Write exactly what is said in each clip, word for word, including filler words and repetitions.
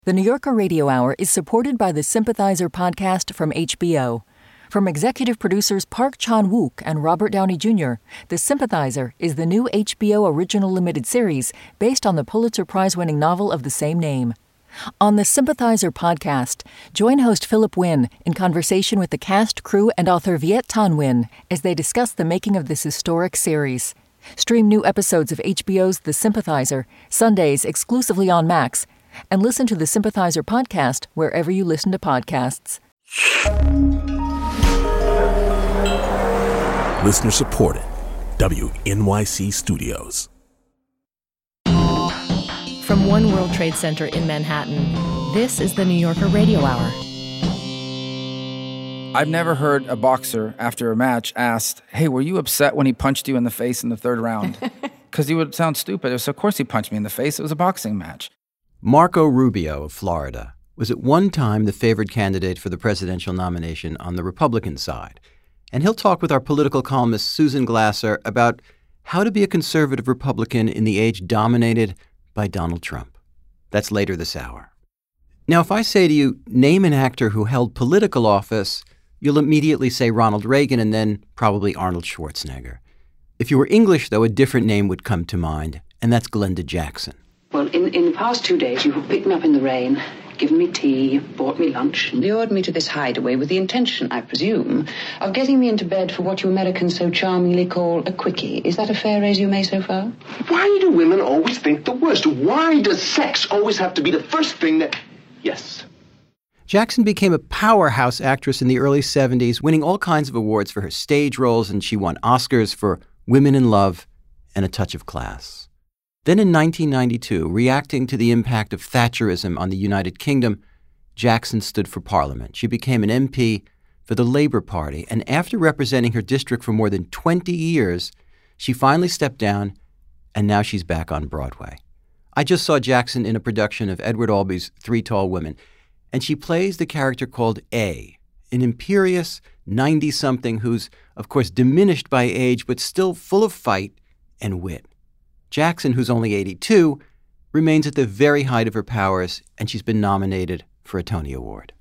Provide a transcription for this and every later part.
The New Yorker Radio Hour is supported by the Sympathizer podcast from H B O. From executive producers Park Chan-wook and Robert Downey Junior, The Sympathizer is the new H B O original limited series based on the Pulitzer Prize-winning novel of the same name. On the Sympathizer podcast, join host Philip Wynn in conversation with the cast, crew, and author Viet Thanh Nguyen as they discuss the making of this historic series. Stream new episodes of H B O's The Sympathizer, Sundays exclusively on Max, and listen to the Sympathizer podcast wherever you listen to podcasts. Listener supported. W N Y C Studios. From One World Trade Center in Manhattan, this is the New Yorker Radio Hour. I've never heard a boxer after a match asked, hey, were you upset when he punched you in the face in the third round? Because he would sound stupid. So of course he punched me in the face. It was a boxing match. Marco Rubio of Florida was at one time the favored candidate for the presidential nomination on the Republican side. And he'll talk with our political columnist Susan Glasser about how to be a conservative Republican in the age dominated by Donald Trump. That's later this hour. Now, if I say to you, name an actor who held political office, you'll immediately say Ronald Reagan and then probably Arnold Schwarzenegger. If you were English, though, a different name would come to mind, and that's Glenda Jackson. Well, in, in the past two days, you have picked me up in the rain, given me tea, bought me lunch, and lured me to this hideaway with the intention, I presume, of getting me into bed for what you Americans so charmingly call a quickie. Is that a fair resume so far? Why do women always think the worst? Why does sex always have to be the first thing that... Yes. Jackson became a powerhouse actress in the early seventies, winning all kinds of awards for her stage roles, and she won Oscars for Women in Love and A Touch of Class. Then in nineteen ninety-two, reacting to the impact of Thatcherism on the United Kingdom, Jackson stood for Parliament. She became an M P for the Labour Party, and after representing her district for more than twenty years, she finally stepped down, and now she's back on Broadway. I just saw Jackson in a production of Edward Albee's Three Tall Women, and she plays the character called A, an imperious ninety-something who's, of course, diminished by age, but still full of fight and wit. Jackson, who's only eighty-two, remains at the very height of her powers, and she's been nominated for a Tony Award.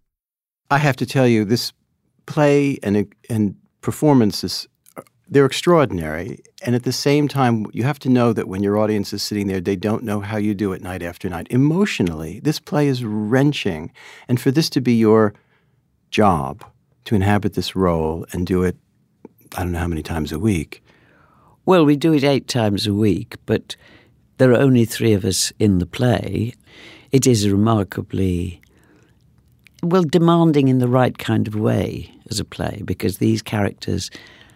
I have to tell you, this play and, and performances, they're extraordinary. And at the same time, you have to know that when your audience is sitting there, they don't know how you do it night after night. Emotionally, this play is wrenching. And for this to be your job, to inhabit this role and do it, I don't know how many times a week. Well, we do it eight times a week, but there are only three of us in the play. It is remarkably, well, demanding in the right kind of way as a play, because these characters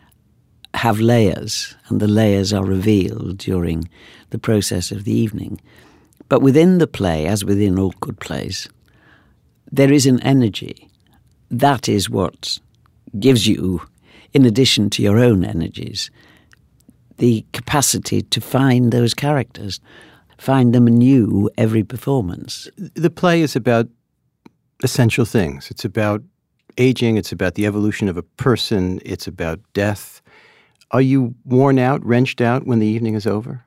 have layers, and the layers are revealed during the process of the evening. But within the play, as within all good plays, there is an energy. That is what gives you, in addition to your own energies, the capacity to find those characters, find them anew every performance. The play is about essential things. It's about aging. It's about the evolution of a person. It's about death. Are you worn out, wrenched out when the evening is over?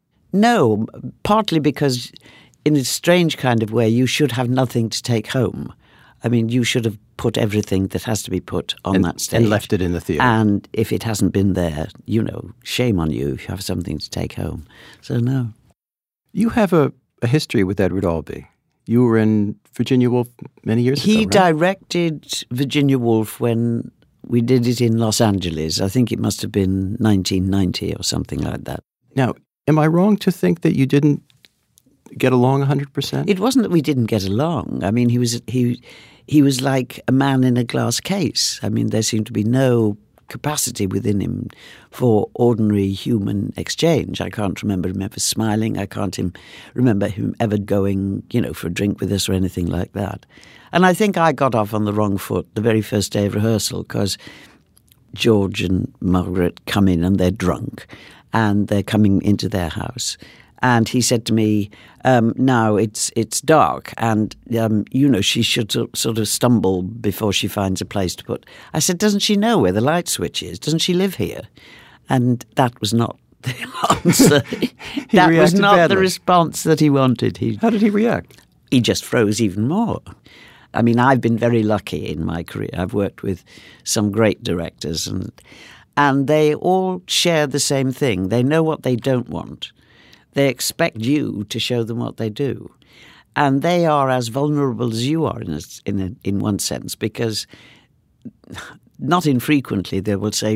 No, partly because in a strange kind of way, you should have nothing to take home. I mean, you should have put everything that has to be put on and, that stage. And left it in the theater. And if it hasn't been there, you know, shame on you if you have something to take home. So, no. You have a, a history with Edward Albee. You were in Virginia Woolf many years he ago, right? directed Virginia Woolf when we did it in Los Angeles. I think it must have been nineteen ninety or something like that. Now, am I wrong to think that you didn't get along one hundred percent? It wasn't that we didn't get along. I mean, he was he he was like a man in a glass case. I mean, there seemed to be no capacity within him for ordinary human exchange. I can't remember him ever smiling. I can't him, remember him ever going, you know, for a drink with us or anything like that. And I think I got off on the wrong foot the very first day of rehearsal because George and Margaret come in and they're drunk and they're coming into their house. And he said to me, um, now it's it's dark and, um, you know, she should sort of stumble before she finds a place to put. I said, doesn't she know where the light switch is? Doesn't she live here? And that was not the answer. That was not badly. The response that he wanted. He, How did he react? he just froze even more. I mean, I've been very lucky in my career. I've worked with some great directors, and and they all share the same thing. They know what they don't want. They expect you to show them what they do. And they are as vulnerable as you are in a, in a, in one sense, because not infrequently they will say,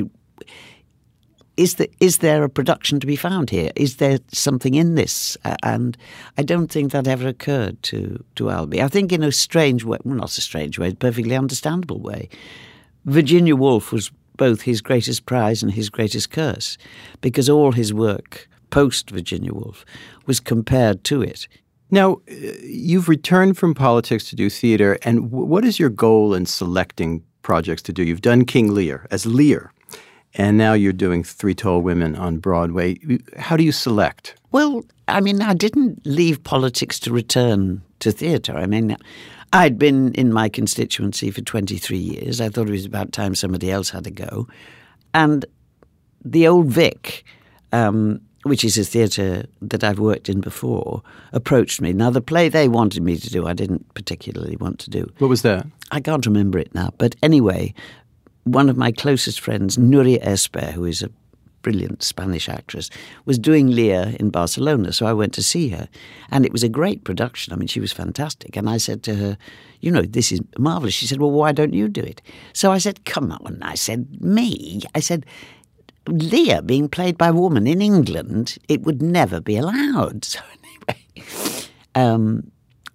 Is there, is there a production to be found here? Is there something in this? And I don't think that ever occurred to, to Albie. I think in a strange way, well, not a strange way, a perfectly understandable way, Virginia Woolf was both his greatest prize and his greatest curse, because all his work post-Virginia Woolf was compared to it. Now, you've returned from politics to do theater, and what is your goal in selecting projects to do? You've done King Lear as Lear, and now you're doing Three Tall Women on Broadway. How do you select? Well, I mean, I didn't leave politics to return to theatre. I mean, I'd been in my constituency for twenty-three years. I thought it was about time somebody else had a go. And the Old Vic, um, which is a theatre that I've worked in before, approached me. Now, the play they wanted me to do, I didn't particularly want to do. What was that? I can't remember it now. But anyway, one of my closest friends, Nuria Esper, who is a brilliant Spanish actress, was doing Lear in Barcelona. So I went to see her. And it was a great production. I mean, she was fantastic. And I said to her, you know, this is marvellous. She said, well, why don't you do it? So I said, come on. I said, me? I said, Lear being played by a woman in England, it would never be allowed. So anyway, um,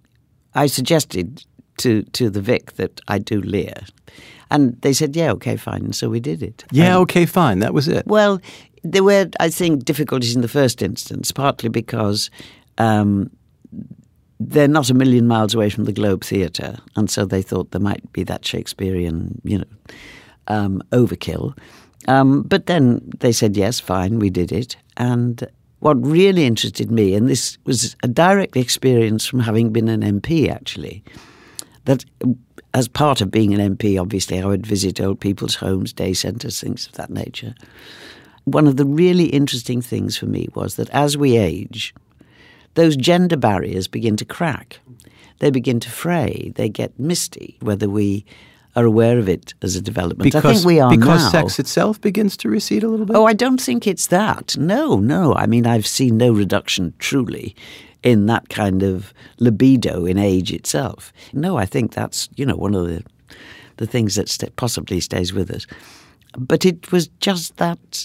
I suggested to to the Vic that I do Lear. And they said, yeah, okay, fine. So we did it. Yeah, um, okay, fine. That was it. Well, there were, I think, difficulties in the first instance, partly because um, they're not a million miles away from the Globe Theatre. And so they thought there might be that Shakespearean, you know, um, overkill. Um, but then they said, yes, fine, we did it. And what really interested me, and this was a direct experience from having been an M P, actually, that as part of being an M P, obviously, I would visit old people's homes, day centres, things of that nature. One of the really interesting things for me was that as we age, those gender barriers begin to crack. They begin to fray. They get misty, whether we are aware of it as a development. Because, I think we are because now. sex itself begins to recede a little bit? Oh, I don't think it's that. No, no. I mean, I've seen no reduction, truly, in that kind of libido in age itself. No, I think that's, you know, one of the the things that st- possibly stays with us. But it was just that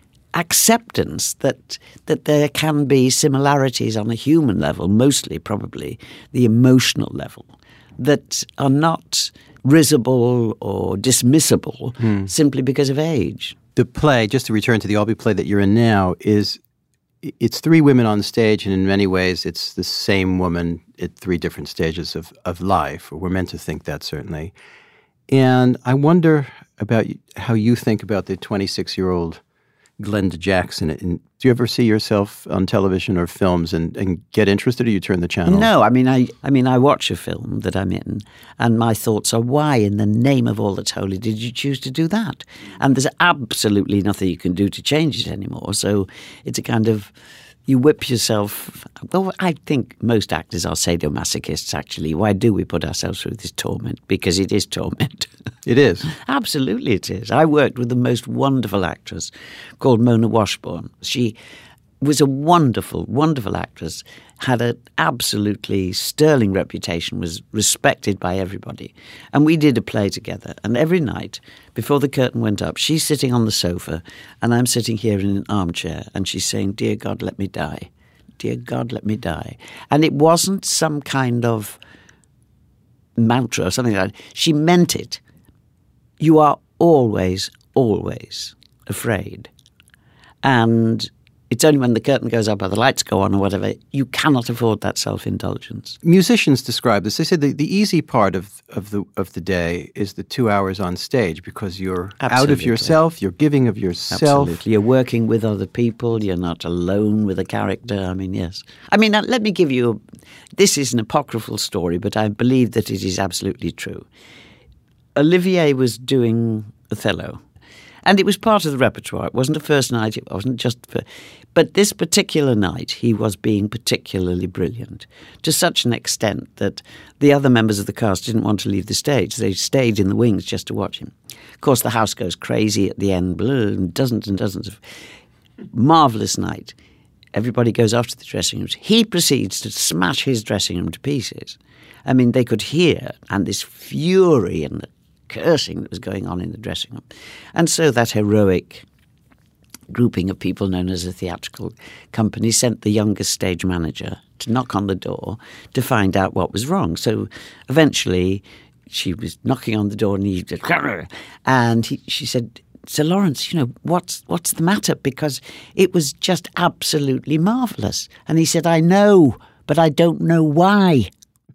acceptance that that there can be similarities on a human level, mostly probably the emotional level, that are not risible or dismissible hmm. simply because of age. The play, just to return to the Albee play that you're in now, is it's three women on stage, and in many ways it's the same woman at three different stages of, of life. We're meant to think that, certainly. And I wonder about how you think about the twenty-six-year-old Glenda Jackson. And do you ever see yourself on television or films and, and get interested, or you turn the channel? No, I mean, I, I mean, I watch a film that I'm in, and my thoughts are, why in the name of all that's holy did you choose to do that? And there's absolutely nothing you can do to change it anymore. So it's a kind of, you whip yourself. Well, I think most actors are sadomasochists, actually. Why do we put ourselves through this torment? Because it is torment. It is. Absolutely it is. I worked with the most wonderful actress called Mona Washbourne. She was a wonderful, wonderful actress, had an absolutely sterling reputation, was respected by everybody. And we did a play together. And every night, before the curtain went up, she's sitting on the sofa and I'm sitting here in an armchair and she's saying, dear God, let me die. Dear God, let me die. And it wasn't some kind of mantra or something like that. She meant it. You are always, always afraid. And it's only when the curtain goes up or the lights go on or whatever, you cannot afford that self-indulgence. Musicians describe this. They say the, the easy part of, of the of the day is the two hours on stage, because you're Absolutely. out of yourself, you're giving of yourself. Absolutely. You're working with other people, you're not alone with a character. I mean, yes. I mean, let me give you, this is an apocryphal story, but I believe that it is absolutely true. Olivier was doing Othello, And it was part of the repertoire. It wasn't a first night. It wasn't just for, but this particular night, he was being particularly brilliant to such an extent that the other members of the cast didn't want to leave the stage. They stayed in the wings just to watch him. Of course, the house goes crazy at the end, and dozens and dozens of marvelous night. Everybody goes off to the dressing rooms. He proceeds to smash his dressing room to pieces. I mean, they could hear, and this fury and the cursing that was going on in the dressing room. And so that heroic grouping of people known as a theatrical company sent the youngest stage manager to knock on the door to find out what was wrong. So eventually she was knocking on the door and he and he, she said, Sir Lawrence, you know, what's what's the matter? Because it was just absolutely marvellous. And he said, I know, but I don't know why.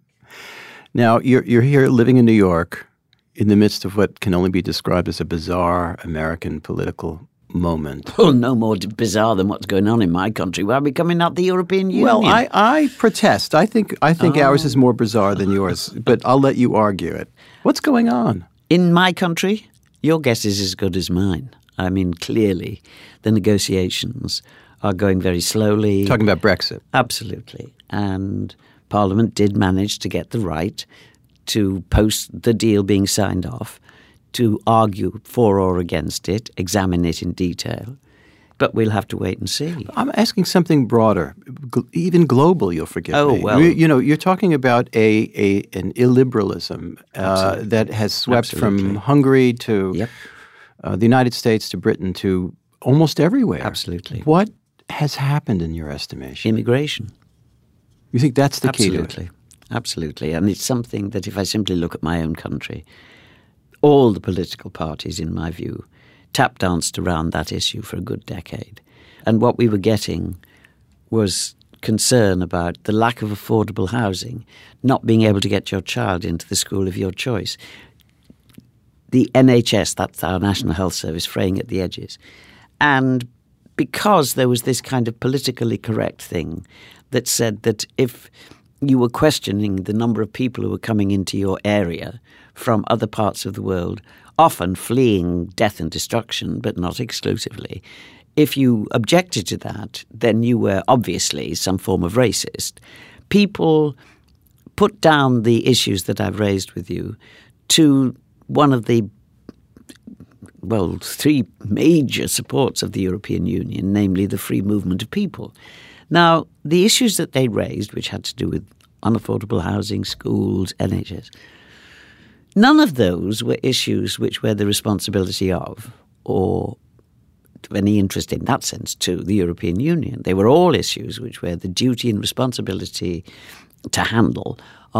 Now, you're you're here living in New York in the midst of what can only be described as a bizarre American political moment. Well, no more bizarre than what's going on in my country. Why are we coming out the European Union? Well, I, I protest. I think I think oh. ours is more bizarre than yours, but I'll let you argue it. What's going on? In my country, your guess is as good as mine. I mean, clearly, the negotiations are going very slowly. Talking about Brexit. Absolutely. And Parliament did manage to get the right to post the deal being signed off, to argue for or against it, examine it in detail. But we'll have to wait and see. I'm asking something broader, G- even global, you'll forgive oh, me. well. You, you know, you're talking about a, a an illiberalism uh, that has swept Absolutely. from Hungary to Yep. uh, the United States to Britain to almost everywhere. Absolutely. What has happened in your estimation? Immigration. You think that's the Absolutely. key to it? Absolutely. And it's something that if I simply look at my own country, all the political parties, in my view, tap danced around that issue for a good decade. And what we were getting was concern about the lack of affordable housing, not being able to get your child into the school of your choice. The N H S, that's our National Health Service, fraying at the edges. And because there was this kind of politically correct thing that said that if you were questioning the number of people who were coming into your area from other parts of the world, often fleeing death and destruction, but not exclusively, if you objected to that, then you were obviously some form of racist. People put down the issues that I've raised with you to one of the, well, three major supports of the European Union, namely the free movement of people. Now, the issues that they raised, which had to do with unaffordable housing, schools, N H S, none of those were issues which were the responsibility of, or of any interest in that sense, to the European Union. They were all issues which were the duty and responsibility to handle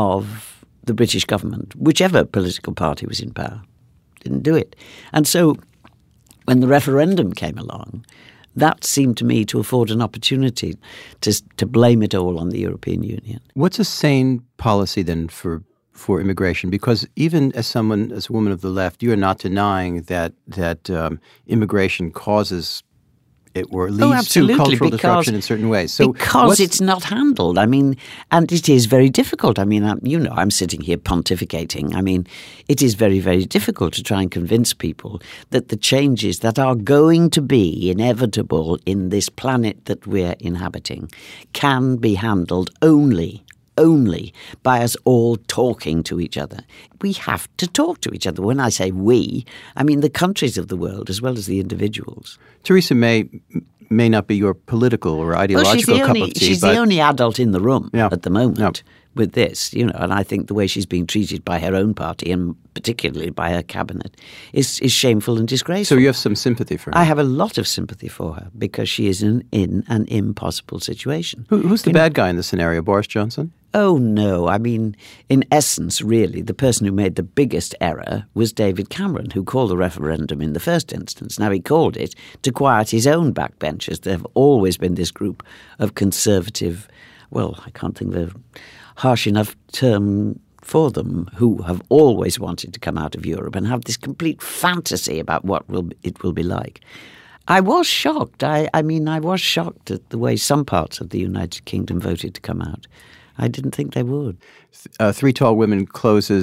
of the British government, whichever political party was in power. Didn't do it. And so when the referendum came along, that seemed to me to afford an opportunity to to blame it all on the European Union. What's a sane policy then for for immigration? Because even as someone, as a woman of the left, you are not denying that that um, immigration causes it or leads oh, absolutely, to cultural because, disruption in certain ways. So because it's not handled. I mean, and it is very difficult. I mean, I'm, you know, I'm sitting here pontificating. I mean, it is very, very difficult to try and convince people that the changes that are going to be inevitable in this planet that we're inhabiting can be handled only only by us all talking to each other. We have to talk to each other. When I say we, I mean the countries of the world as well as the individuals. Theresa May may not be your political or ideological well, cup only, of tea. She's but the only adult in the room yeah. at the moment yeah. with this, you know, and I think the way she's being treated by her own party and particularly by her cabinet is, is shameful and disgraceful. So you have some sympathy for her? I have a lot of sympathy for her because she is in, in an impossible situation. Who, who's the you bad know, guy in this scenario, Boris Johnson? Oh, no. I mean, in essence, really, the person who made the biggest error was David Cameron, who called the referendum in the first instance. Now, he called it to quiet his own backbenchers. There have always been this group of conservative, well, I can't think of a harsh enough term for them, who have always wanted to come out of Europe and have this complete fantasy about what will it will be like. I was shocked. I, I mean, I was shocked at the way some parts of the United Kingdom voted to come out. I didn't think they would. Uh, Three Tall Women closes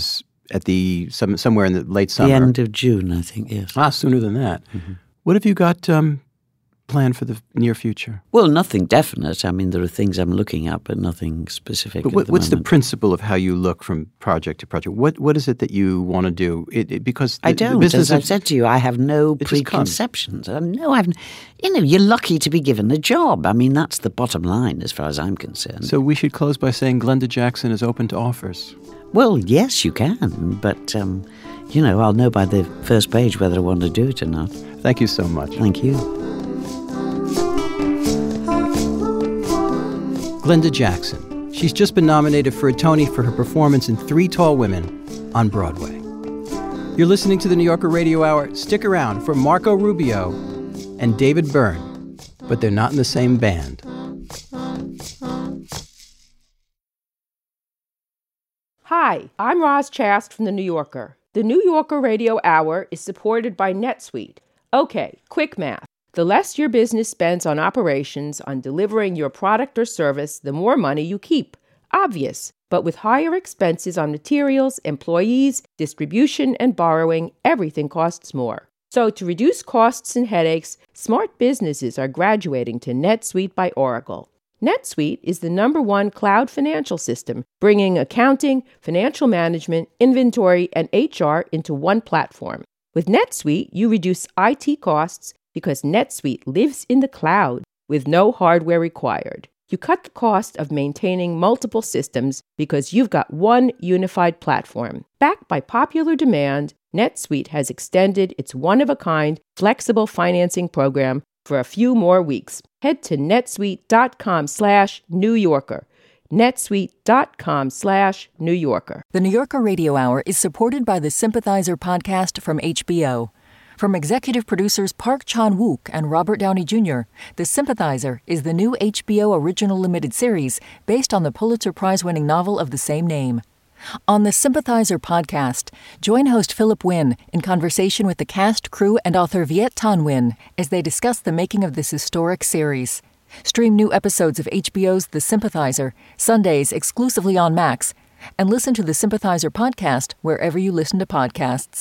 at the some, somewhere in the late summer. The end of June, I think, yes. Ah, sooner than that. Mm-hmm. What have you got um, planned for the near future? Well, nothing definite. I mean, there are things I'm looking at, but nothing specific. But what, at the what's moment. the principle of how you look from project to project? What What is it that you want to do? It, it, because the, I don't. the business As I've of, said to you, I have no it just comes. preconceptions. I no, I've. You know, you're lucky to be given a job. I mean, that's the bottom line, as far as I'm concerned. So we should close by saying Glenda Jackson is open to offers. Well, yes, you can, but um, you know, I'll know by the first page whether I want to do it or not. Thank you so much. Thank you. Glenda Jackson. She's just been nominated for a Tony for her performance in Three Tall Women on Broadway. You're listening to the New Yorker Radio Hour. Stick around for Marco Rubio and David Byrne, but they're not in the same band. Hi, I'm Roz Chast from The New Yorker. The New Yorker Radio Hour is supported by NetSuite. Okay, quick math. The less your business spends on operations, on delivering your product or service, the more money you keep. Obvious. But with higher expenses on materials, employees, distribution, and borrowing, everything costs more. So to reduce costs and headaches, smart businesses are graduating to NetSuite by Oracle. NetSuite is the number one cloud financial system, bringing accounting, financial management, inventory, and H R into one platform. With NetSuite, you reduce I T costs because NetSuite lives in the cloud with no hardware required. You cut the cost of maintaining multiple systems because you've got one unified platform. Backed by popular demand, NetSuite has extended its one-of-a-kind flexible financing program for a few more weeks. Head to netsuite.com slash New Yorker. netsuite.com slash New Yorker. The New Yorker Radio Hour is supported by the Sympathizer podcast from H B O. From executive producers Park Chan-wook and Robert Downey Junior, The Sympathizer is the new H B O original limited series based on the Pulitzer Prize-winning novel of the same name. On the Sympathizer podcast, join host Philip Wynn in conversation with the cast, crew, and author Viet Thanh Nguyen as they discuss the making of this historic series. Stream new episodes of H B O's The Sympathizer, Sundays exclusively on Max, and listen to the Sympathizer podcast wherever you listen to podcasts.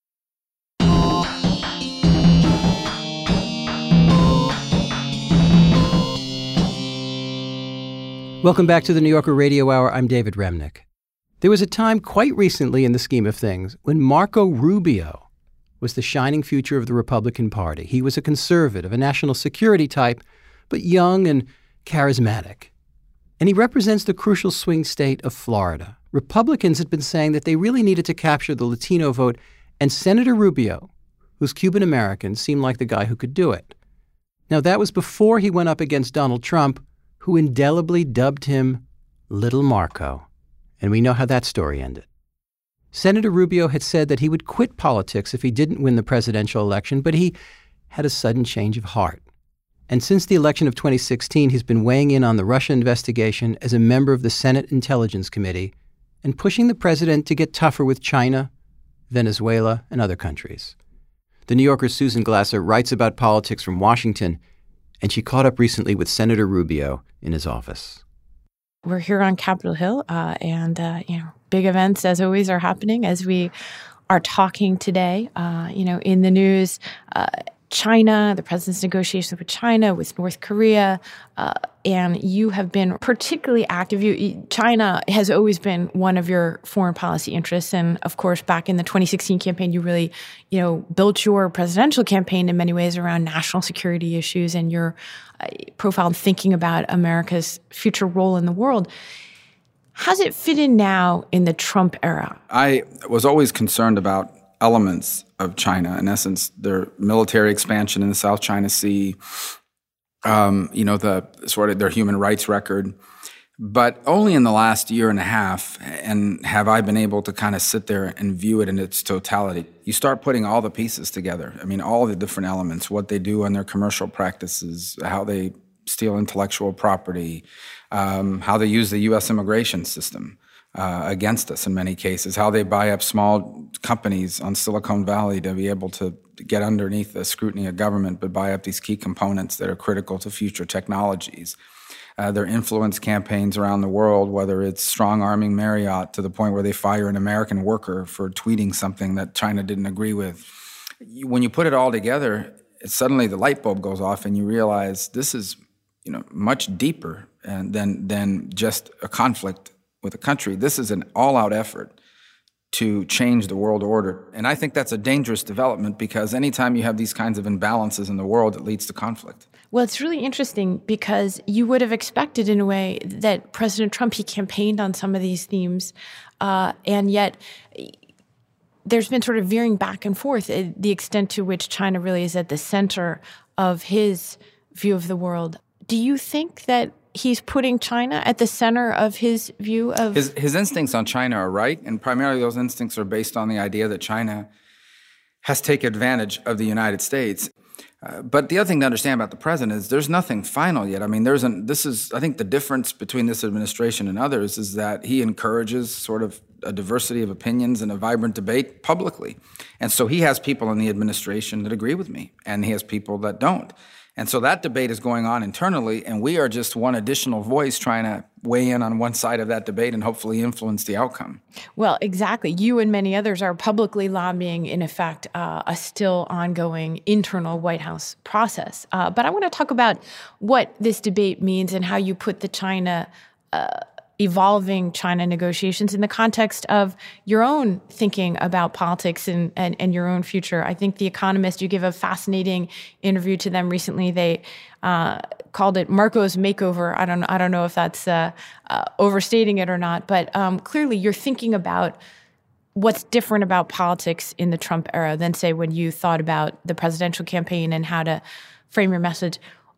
Welcome back to the New Yorker Radio Hour. I'm David Remnick. There was a time quite recently in the scheme of things when Marco Rubio was the shining future of the Republican Party. He was a conservative, a national security type, but young and charismatic. And he represents the crucial swing state of Florida. Republicans had been saying that they really needed to capture the Latino vote, and Senator Rubio, who's Cuban American, seemed like the guy who could do it. Now, that was before he went up against Donald Trump, who indelibly dubbed him Little Marco. And we know how that story ended. Senator Rubio had said that he would quit politics if he didn't win the presidential election, but he had a sudden change of heart. And since the election of twenty sixteen, he's been weighing in on the Russia investigation as a member of the Senate Intelligence Committee and pushing the president to get tougher with China, Venezuela, and other countries. The New Yorker's Susan Glasser writes about politics from Washington, and she caught up recently with Senator Rubio in his office. We're here on Capitol Hill, uh, and uh, you know, big events, as always, are happening as we are talking today. Uh, you know, in the news, uh, China, the president's negotiations with China, with North Korea, uh, and you have been particularly active. You, China has always been one of your foreign policy interests, and of course, back in the twenty sixteen campaign, you really, you know, built your presidential campaign in many ways around national security issues and your uh, profile in thinking about America's future role in the world. How's it fit in now in the Trump era? I was always concerned about elements of China, in essence, their military expansion in the South China Sea, um, you know, the sort of their human rights record. But only in the last year and a half, and have I been able to kind of sit there and view it in its totality. You start putting all the pieces together. I mean, all the different elements, what they do in their commercial practices, how they steal intellectual property, um, how they use the U S immigration system uh, against us in many cases, how they buy up small companies on Silicon Valley to be able to get underneath the scrutiny of government, but buy up these key components that are critical to future technologies. uh, their influence campaigns around the world, whether it's strong-arming Marriott to the point where they fire an American worker for tweeting something that China didn't agree with. When you put it all together, suddenly the light bulb goes off and you realize this is, you know, much deeper and than than just a conflict with a country. This is an all-out effort to change the world order. And I think that's a dangerous development because anytime you have these kinds of imbalances in the world, it leads to conflict. Well, it's really interesting because you would have expected in a way that President Trump, he campaigned on some of these themes, uh, and yet there's been sort of veering back and forth the extent to which China really is at the center of his view of the world. Do you think that he's putting China at the center of his view of... His, his instincts on China are right, and primarily those instincts are based on the idea that China has taken advantage of the United States. Uh, but the other thing to understand about the president is there's nothing final yet. I mean, there's an, this is, I think the difference between this administration and others is that he encourages sort of a diversity of opinions and a vibrant debate publicly. And so he has people in the administration that agree with me, and he has people that don't. And so that debate is going on internally, and we are just one additional voice trying to weigh in on one side of that debate and hopefully influence the outcome. Well, exactly. You and many others are publicly lobbying, in effect, uh, a still ongoing internal White House process. Uh, but I want to talk about what this debate means and how you put the China uh, evolving China negotiations in the context of your own thinking about politics and, and, and your own future. I think The Economist, you give a fascinating interview to them recently. They uh, called it Marco's makeover. I don't, I don't know if that's uh, uh, overstating it or not, but um, clearly you're thinking about what's different about politics in the Trump era than, say, when you thought about the presidential campaign and how to frame your message.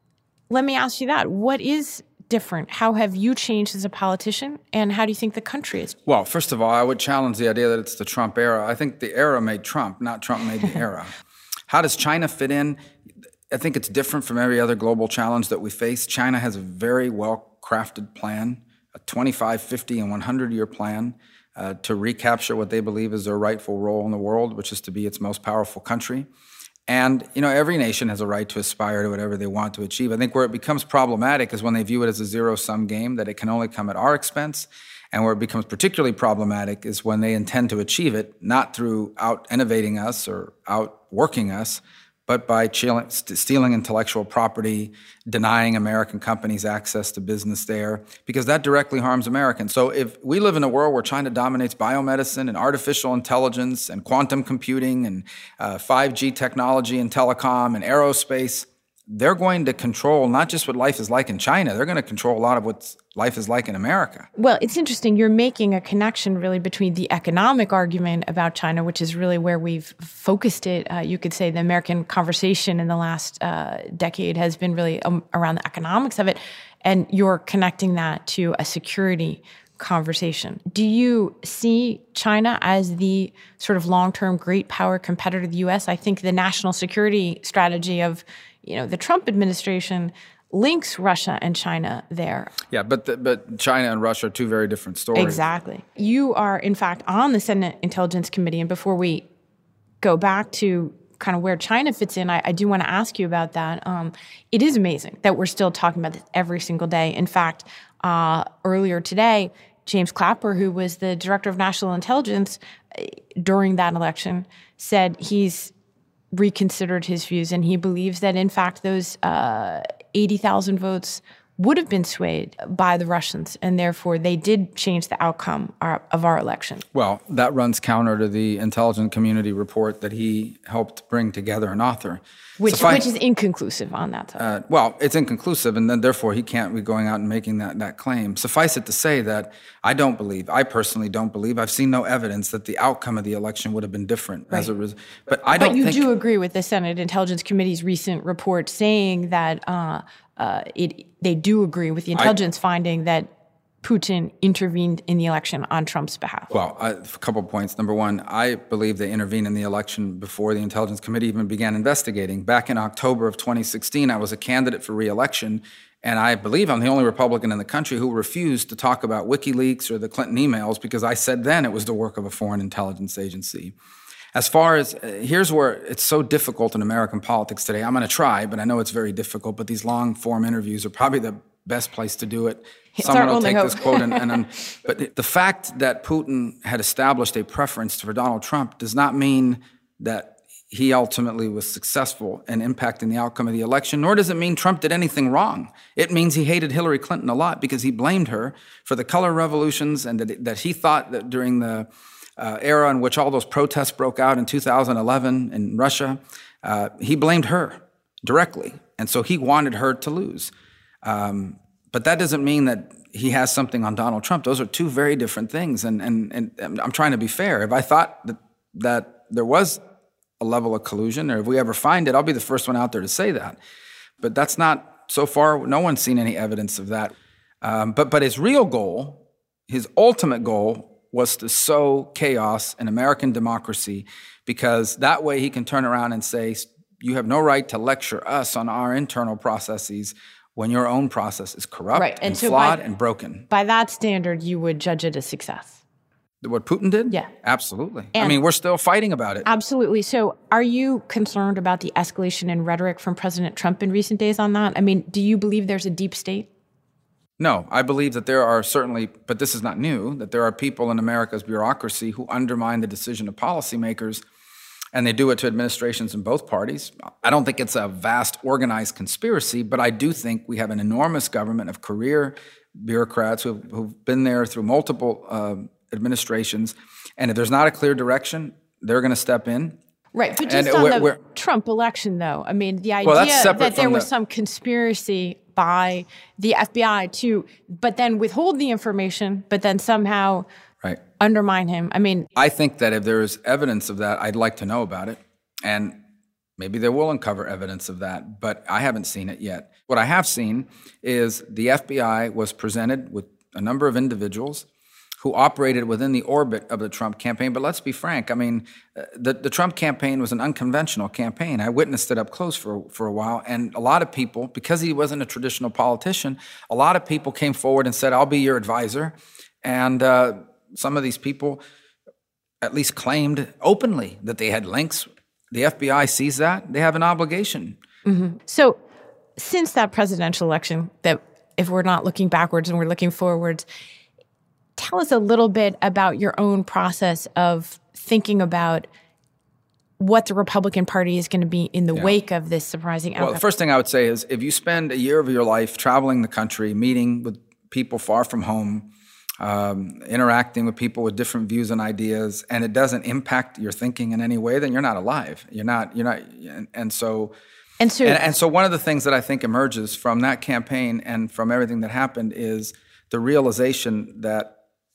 Let me ask you that. What is different? How have you changed as a politician, and how do you think the country is? Well, first of all, I would challenge the idea that it's the Trump era. I think the era made Trump, not Trump made the era. How does China fit in? I think it's different from every other global challenge that we face. China has a very well-crafted plan, a twenty-five, fifty, and one hundred-year plan uh, to recapture what they believe is their rightful role in the world, which is to be its most powerful country. And, you know, every nation has a right to aspire to whatever they want to achieve. I think where it becomes problematic is when they view it as a zero-sum game, that it can only come at our expense. And where it becomes particularly problematic is when they intend to achieve it, not through out-innovating us or out-working us, but by stealing intellectual property, denying American companies access to business there, because that directly harms Americans. So if we live in a world where China dominates biomedicine and artificial intelligence and quantum computing and uh, five G technology and telecom and aerospace, they're going to control not just what life is like in China, they're going to control a lot of what life is like in America. Well, it's interesting. You're making a connection really between the economic argument about China, which is really where we've focused it. Uh, you could say the American conversation in the last uh, decade has been really um, around the economics of it, and you're connecting that to a security conversation. Do you see China as the sort of long-term great power competitor to the U S? I think the national security strategy of you know, the Trump administration links Russia and China there. Yeah, but the, but China and Russia are two very different stories. Exactly. You are, in fact, on the Senate Intelligence Committee. And before we go back to kind of where China fits in, I, I do want to ask you about that. Um, it is amazing that we're still talking about this every single day. In fact, uh, earlier today, James Clapper, who was the director of national intelligence during that election, said he's reconsidered his views, and he believes that, in fact, those uh, eighty thousand votes would have been swayed by the Russians, and therefore they did change the outcome of our election. Well, that runs counter to the intelligence community report that he helped bring together and author. Which, Suffice, which is inconclusive on that topic. Uh, well, it's inconclusive, and then therefore he can't be going out and making that, that claim. Suffice it to say that I don't believe, I personally don't believe, I've seen no evidence that the outcome of the election would have been different right. as a result. But I don't But you think, do agree with the Senate Intelligence Committee's recent report saying that uh, uh, it they do agree with the intelligence I, finding that Putin intervened in the election on Trump's behalf. Well, I, a couple of points. Number one, I believe they intervened in the election before the Intelligence Committee even began investigating. Back in October of twenty sixteen, I was a candidate for re-election, and I believe I'm the only Republican in the country who refused to talk about WikiLeaks or the Clinton emails because I said then it was the work of a foreign intelligence agency. As far as, uh, here's where it's so difficult in American politics today. I'm going to try, but I know it's very difficult, but these long-form interviews are probably the best place to do it. It's Someone our will only take hope. this quote, and, and um, but the fact that Putin had established a preference for Donald Trump does not mean that he ultimately was successful in impacting the outcome of the election, nor does it mean Trump did anything wrong. It means he hated Hillary Clinton a lot because he blamed her for the color revolutions, and that, that he thought that during the uh, era in which all those protests broke out in two thousand eleven in Russia, uh, he blamed her directly. And so he wanted her to lose. Um, but that doesn't mean that he has something on Donald Trump. Those are two very different things. And, and, and I'm trying to be fair. If I thought that, that there was a level of collusion, or if we ever find it, I'll be the first one out there to say that. But that's not, so far, no one's seen any evidence of that. Um, but, but his real goal, his ultimate goal, was to sow chaos in American democracy, because that way he can turn around and say, you have no right to lecture us on our internal processes when your own process is corrupt Right. and, and so flawed by, and broken. By that standard, you would judge it a success. What Putin did? Yeah. Absolutely. And I mean, we're still fighting about it. Absolutely. So are you concerned about the escalation in rhetoric from President Trump in recent days on that? I mean, do you believe there's a deep state? No, I believe that there are certainly, but this is not new, that there are people in America's bureaucracy who undermine the decision of policymakers, and they do it to administrations in both parties. I don't think it's a vast organized conspiracy, but I do think we have an enormous government of career bureaucrats who've, who've been there through multiple uh, administrations, and if there's not a clear direction, they're going to step in. Right, but And just on we're- the we're- Trump election, though, I mean, the idea Well, that's separate that there from was the- some conspiracy by the F B I to, but then withhold the information, but then somehow Right. undermine him. I mean, I think that if there is evidence of that, I'd like to know about it. And maybe they will uncover evidence of that, but I haven't seen it yet. What I have seen is the F B I was presented with a number of individuals who operated within the orbit of the Trump campaign. But let's be frank, I mean, uh, the, the Trump campaign was an unconventional campaign. I witnessed it up close for, for a while, and a lot of people, because he wasn't a traditional politician, a lot of people came forward and said, I'll be your advisor. And uh, some of these people at least claimed openly that they had links. The F B I sees that. They have an obligation. mm-hmm. So since that presidential election, that if we're not looking backwards and we're looking forwards, tell us a little bit about your own process of thinking about what the Republican Party is going to be in the Yeah. wake of this surprising outcome. Well, the first thing I would say is if you spend a year of your life traveling the country, meeting with people far from home, um, interacting with people with different views and ideas, and it doesn't impact your thinking in any way, then you're not alive. You're not, you're not, and, and so... And so, and, and so one of the things that I think emerges from that campaign and from everything that happened is the realization that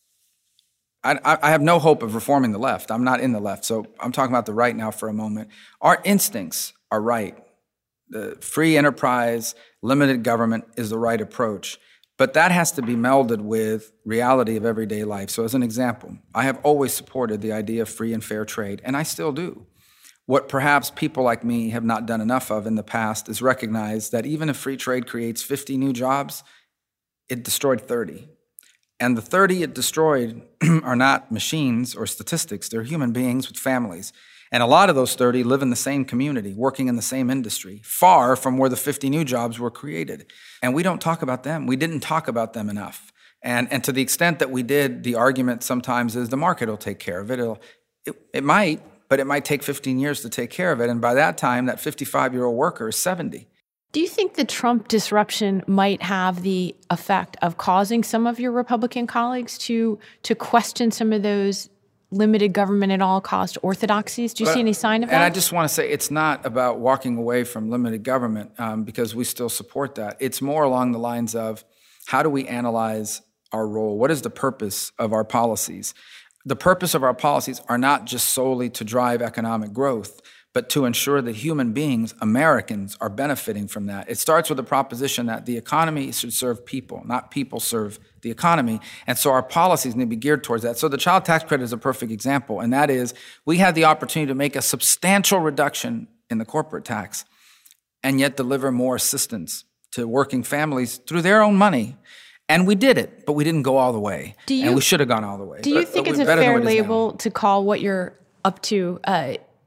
I, I have no hope of reforming the left. I'm not in the left, so I'm talking about the right now for a moment. Our instincts are right. The free enterprise, limited government is the right approach. But that has to be melded with reality of everyday life. So as an example, I have always supported the idea of free and fair trade, and I still do. What perhaps people like me have not done enough of in the past is recognize that even if free trade creates fifty new jobs, it destroyed thirty. And the thirty it destroyed are not machines or statistics. They're human beings with families. And a lot of those thirty live in the same community, working in the same industry, far from where the fifty new jobs were created. And we don't talk about them. We didn't talk about them enough. And, and to the extent that we did, the argument sometimes is the market will take care of it. It'll, it. It might, but it might take fifteen years to take care of it. And by that time, that fifty-five-year-old worker is seventy. do you think the Trump disruption might have the effect of causing some of your Republican colleagues to to question some of those limited government at all cost orthodoxies? Do you But, see any sign of that? And I just want to say it's not about walking away from limited government um, because we still support that. It's more along the lines of how do we analyze our role? What is the purpose of our policies? The purpose of our policies are not just solely to drive economic growth, but to ensure that human beings, Americans, are benefiting from that. It starts with the proposition that the economy should serve people, not people serve the economy. And so our policies need to be geared towards that. So the child tax credit is a perfect example, and that is we had the opportunity to make a substantial reduction in the corporate tax and yet deliver more assistance to working families through their own money. And we did it, but we didn't go all the way. Do you, and we should have gone all the way. Do you but, think but it's a better than fair what it is now. label to call what you're up to uh,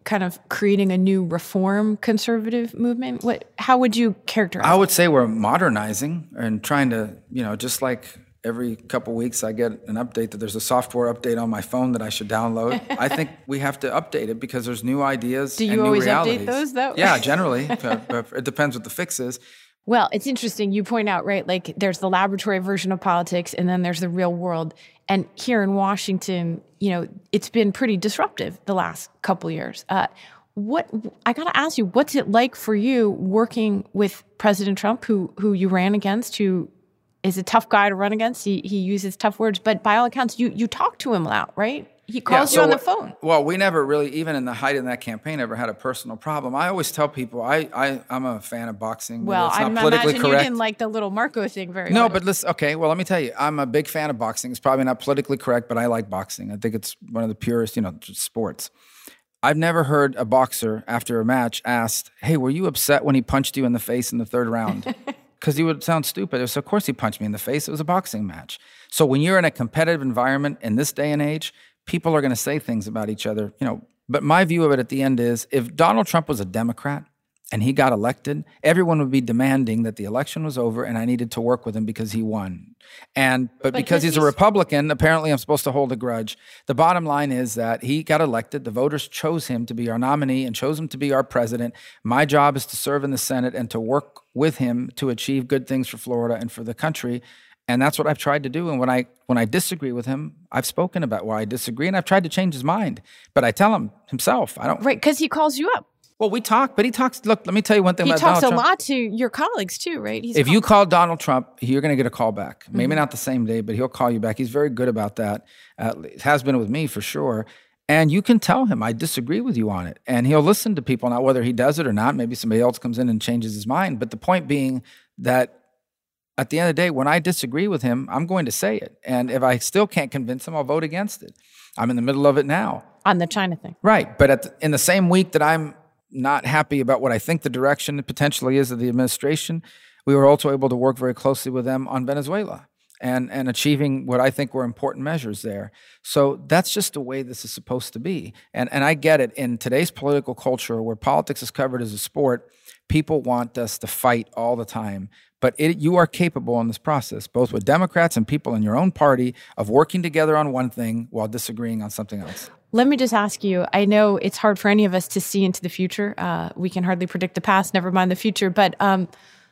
kind of creating a new reform conservative movement? What? How would you characterize I would it? say we're modernizing and trying to, you know, just like every couple weeks I get an update that there's a software update on my phone that I should download. I think we have to update it because there's new ideas Do you and new always realities. update those, though? Yeah, generally. It depends what the fix is. Well, it's interesting. You point out, right, like there's the laboratory version of politics and then there's the real world. And here in Washington, you know, it's been pretty disruptive the last couple of years. Uh, what I got to ask you, what's it like for you working with President Trump, who who you ran against, who is a tough guy to run against? He he uses tough words, but by all accounts, you you talk to him a lot, right? He calls yeah, so you on the what, phone. Well, we never really, even in the height of that campaign, ever had a personal problem. I always tell people I, I, I'm a fan of boxing. Well, it's I not politically imagine correct. you didn't like the little Marco thing very No, much. but listen, okay, well, let me tell you, I'm a big fan of boxing. It's probably not politically correct, but I like boxing. I think it's one of the purest, you know, sports. I've never heard a boxer after a match asked, hey, were you upset when he punched you in the face in the third round? Because he would sound stupid. So of course he punched me in the face. It was a boxing match. So when you're in a competitive environment in this day and age, people are going to say things about each other, you know. But my view of it at the end is, if Donald Trump was a Democrat and he got elected, everyone would be demanding that the election was over and I needed to work with him because he won. And but, but because he's, he's a Republican, apparently I'm supposed to hold a grudge. The bottom line is that he got elected. The voters chose him to be our nominee and chose him to be our president. My job is to serve in the Senate and to work with him to achieve good things for Florida and for the country. And that's what I've tried to do. And when I when I disagree with him, I've spoken about why I disagree, and I've tried to change his mind. But I tell him himself, I don't. Right, because he calls you up. Well, we talk, but he talks. Look, let me tell you one thing he about Donald Donald Trump. He talks a lot to your colleagues too, right? He's if called- you call Donald Trump, you're going to get a call back. Maybe mm-hmm. not the same day, but he'll call you back. He's very good about that. Uh, it has been with me for sure. And you can tell him, I disagree with you on it. And he'll listen to people. Now, whether he does it or not, maybe somebody else comes in and changes his mind. But the point being that at the end of the day, when I disagree with him, I'm going to say it. And if I still can't convince him, I'll vote against it. I'm in the middle of it now. On the China thing. Right. But at the, in the same week that I'm not happy about what I think the direction potentially is of the administration, we were also able to work very closely with them on Venezuela and, and achieving what I think were important measures there. So that's just the way this is supposed to be. And, and I get it. In today's political culture where politics is covered as a sport, people want us to fight all the time. But it, you are capable in this process, both with Democrats and people in your own party, of working together on one thing while disagreeing on something else. Let me just ask you, I know it's hard for any of us to see into the future. Uh, we can hardly predict the past, never mind the future. But um,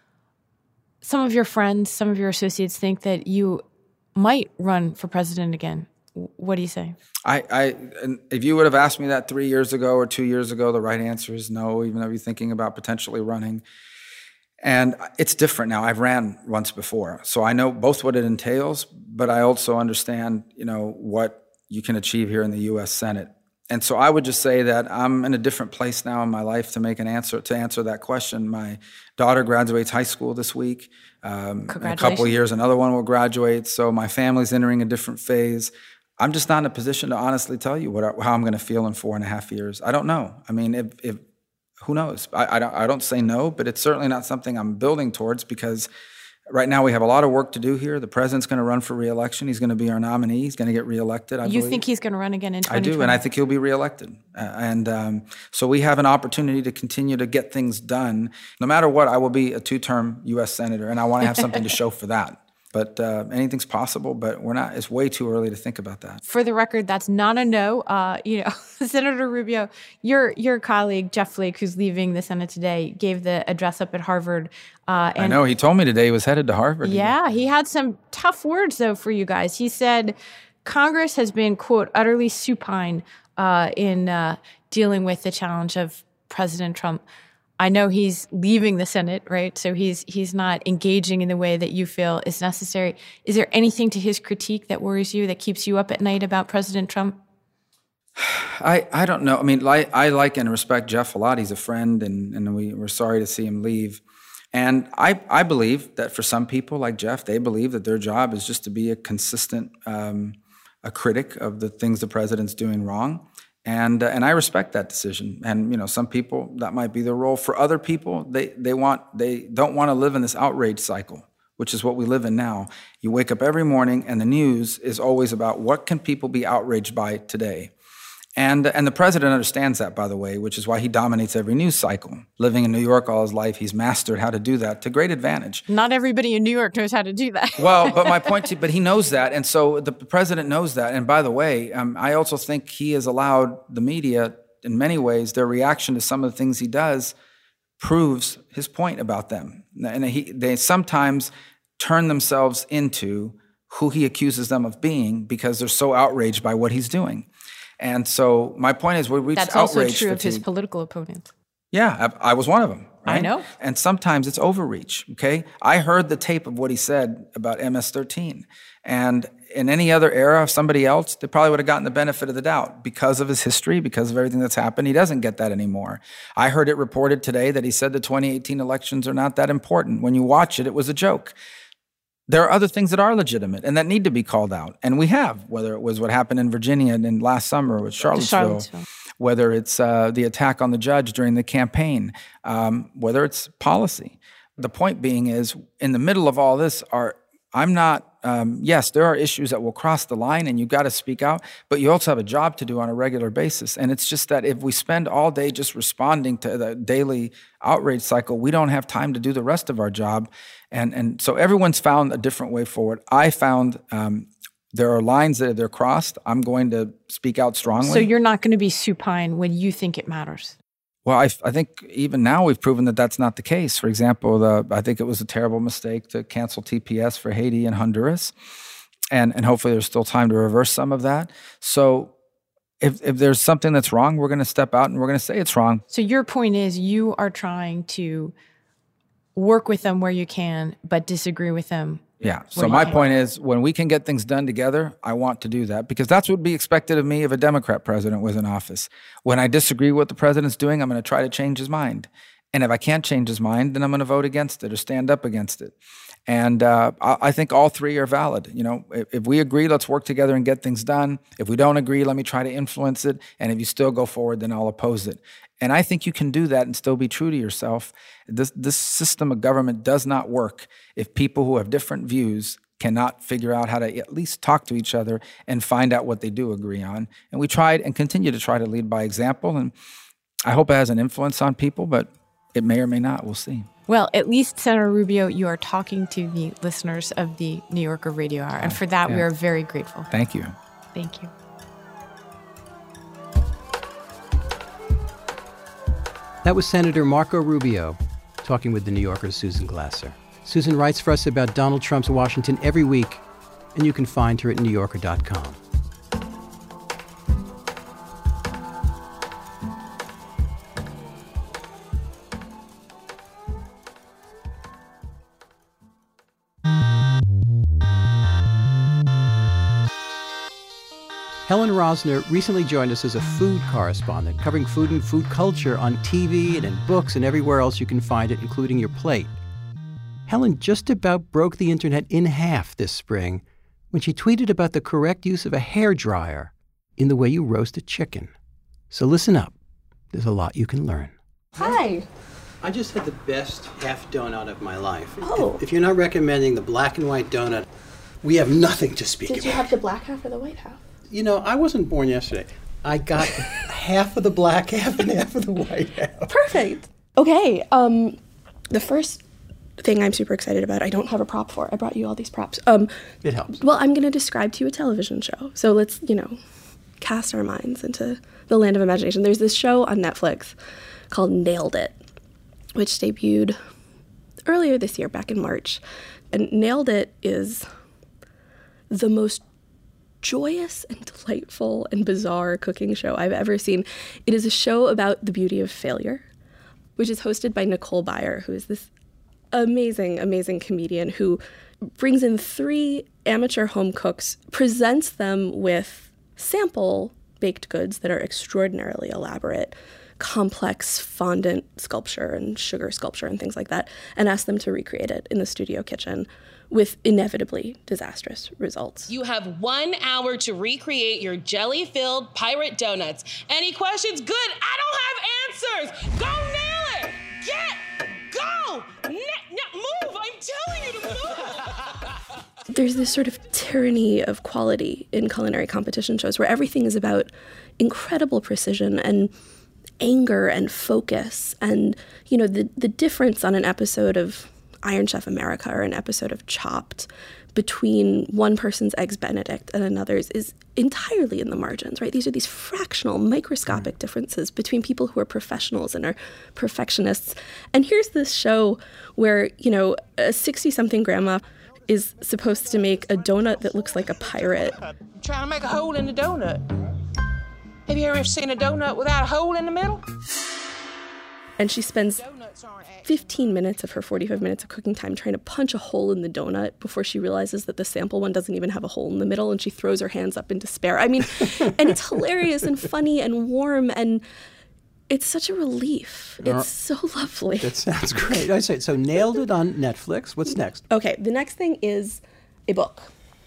some of your friends, some of your associates think that you might run for president again. What do you say? I, I, if you would have asked me that three years ago or two years ago, the right answer is no, even though you're thinking about potentially running. And it's different now. I've ran once before, so I know both what it entails, but I also understand, you know, what you can achieve here in the U S Senate. And so I would just say that I'm in a different place now in my life to make an answer, to answer that question. My daughter graduates high school this week. Um, in a couple of years, another one will graduate. So my family's entering a different phase. I'm just not in a position to honestly tell you what how I'm going to feel in four and a half years. I don't know. I mean, if, if who knows? I, I, don't, I don't say no, but it's certainly not something I'm building towards because right now we have a lot of work to do here. The president's going to run for re-election. He's going to be our nominee. He's going to get re-elected, I You believe. think he's going to run again in twenty twenty? I do, and I think he'll be re-elected. Uh, and um, so we have an opportunity to continue to get things done. No matter what, I will be a two-term U S senator, and I want to have something to show for that. But uh, anything's possible, but we're not. It's way too early to think about that. For the record, that's not a no. Uh, you know, Senator Rubio, your your colleague Jeff Flake, who's leaving the Senate today, gave the address up at Harvard. Uh, and I know he told me today he was headed to Harvard. Yeah, he had some tough words though for you guys. He said Congress has been, quote, utterly supine uh, in uh, dealing with the challenge of President Trump. I know he's leaving the Senate, right? So he's he's not engaging in the way that you feel is necessary. Is there anything to his critique that worries you, that keeps you up at night about President Trump? I, I don't know. I mean, I, I like and respect Jeff a lot. He's a friend, and, and we, we're sorry to see him leave. And I, I believe that for some people like Jeff, they believe that their job is just to be a consistent um, a critic of the things the president's doing wrong. And uh, and I respect that decision. And you know, some people that might be their role. For other people, they they want they don't want to live in this outrage cycle, which is what we live in now. You wake up every morning, and the news is always about what can people be outraged by today. And, and the president understands that, by the way, which is why he dominates every news cycle. Living in New York all his life, he's mastered how to do that to great advantage. Not everybody in New York knows how to do that. Well, but my point, to, but he knows that. And so the president knows that. And by the way, um, I also think he has allowed the media, in many ways, their reaction to some of the things he does proves his point about them. And he, they sometimes turn themselves into who he accuses them of being because they're so outraged by what he's doing. And so my point is, we reach That's outrage also true fatigue. of his political opponents. Yeah, I, I was one of them. Right? I know. And sometimes it's overreach, okay? I heard the tape of what he said about M S thirteen. And in any other era of somebody else, they probably would have gotten the benefit of the doubt because of his history, because of everything that's happened. He doesn't get that anymore. I heard it reported today that he said the twenty eighteen elections are not that important. When you watch it, it was a joke. There are other things that are legitimate and that need to be called out. And we have, whether it was what happened in Virginia and last summer with Charlottesville, Charlottesville. whether it's uh, the attack on the judge during the campaign, um, whether it's policy. The point being is, in the middle of all this, are I'm not, um, yes, there are issues that will cross the line and you've got to speak out, but you also have a job to do on a regular basis. And it's just that if we spend all day just responding to the daily outrage cycle, we don't have time to do the rest of our job. And and so everyone's found a different way forward. I found um, there are lines that they're crossed. I'm going to speak out strongly. So you're not going to be supine when you think it matters? Well, I, I think even now we've proven that that's not the case. For example, the, I think it was a terrible mistake to cancel T P S for Haiti and Honduras. And, and hopefully there's still time to reverse some of that. So if, if there's something that's wrong, we're going to step out and we're going to say it's wrong. So your point is you are trying to work with them where you can, but disagree with them. Yeah. So my point is, when we can get things done together, I want to do that because that's what would be expected of me if a Democrat president was in office. When I disagree with what the president's doing, I'm going to try to change his mind. And if I can't change his mind, then I'm going to vote against it or stand up against it. And uh, I think all three are valid. You know, if, if we agree, let's work together and get things done. If we don't agree, let me try to influence it. And if you still go forward, then I'll oppose it. And I think you can do that and still be true to yourself. This, this system of government does not work if people who have different views cannot figure out how to at least talk to each other and find out what they do agree on. And we tried and continue to try to lead by example. And I hope it has an influence on people, but it may or may not. We'll see. Well, at least, Senator Rubio, you are talking to the listeners of the New Yorker Radio Hour. And for that, yeah. we are very grateful. Thank you. Thank you. That was Senator Marco Rubio talking with the New Yorker's Susan Glasser. Susan writes for us about Donald Trump's Washington every week, and you can find her at new yorker dot com. Helen Rosner recently joined us as a food correspondent, covering food and food culture on T V and in books and everywhere else you can find it, including your plate. Helen just about broke the internet in half this spring when she tweeted about the correct use of a hairdryer in the way you roast a chicken. So listen up. There's a lot you can learn. Hi. I just had the best half donut of my life. Oh. If, if you're not recommending the black and white donut, we have nothing to speak Did about. Did you have the black half or the white half? You know, I wasn't born yesterday. I got half of the black half and half of the white half. Perfect. Okay. Um, the first thing I'm super excited about, I don't have a prop for. I brought you all these props. Um, it helps. Well, I'm going to describe to you a television show. So let's, you know, cast our minds into the land of imagination. There's this show on Netflix called Nailed It, which debuted earlier this year, back in March. And Nailed It is the most joyous and delightful and bizarre cooking show I've ever seen. It is a show about the beauty of failure, which is hosted by Nicole Byer, who is this amazing, amazing comedian who brings in three amateur home cooks, presents them with sample baked goods that are extraordinarily elaborate, complex fondant sculpture and sugar sculpture and things like that, and asks them to recreate it in the studio kitchen with inevitably disastrous results. You have one hour to recreate your jelly-filled pirate donuts. Any questions? Good. I don't have answers. Go nail it. Get. Go. Ne- ne- move. I'm telling you to move. there's this sort of tyranny of quality in culinary competition shows where everything is about incredible precision and anger and focus. And, you know, the, the difference on an episode of Iron Chef America or an episode of Chopped between one person's Eggs Benedict and another's is entirely in the margins, right? These are these fractional, microscopic differences between people who are professionals and are perfectionists. And here's this show where, you know, a sixty-something grandma is supposed to make a donut that looks like a pirate. I'm trying to make a hole in the donut. Have you ever seen a donut without a hole in the middle? And she spends fifteen minutes of her forty-five minutes of cooking time trying to punch a hole in the donut before she realizes that the sample one doesn't even have a hole in the middle, and she throws her hands up in despair. I mean, and it's hilarious and funny and warm, and it's such a relief. It's so lovely. That sounds great. I say so. Nailed It on Netflix. What's next? Okay, the next thing is a book.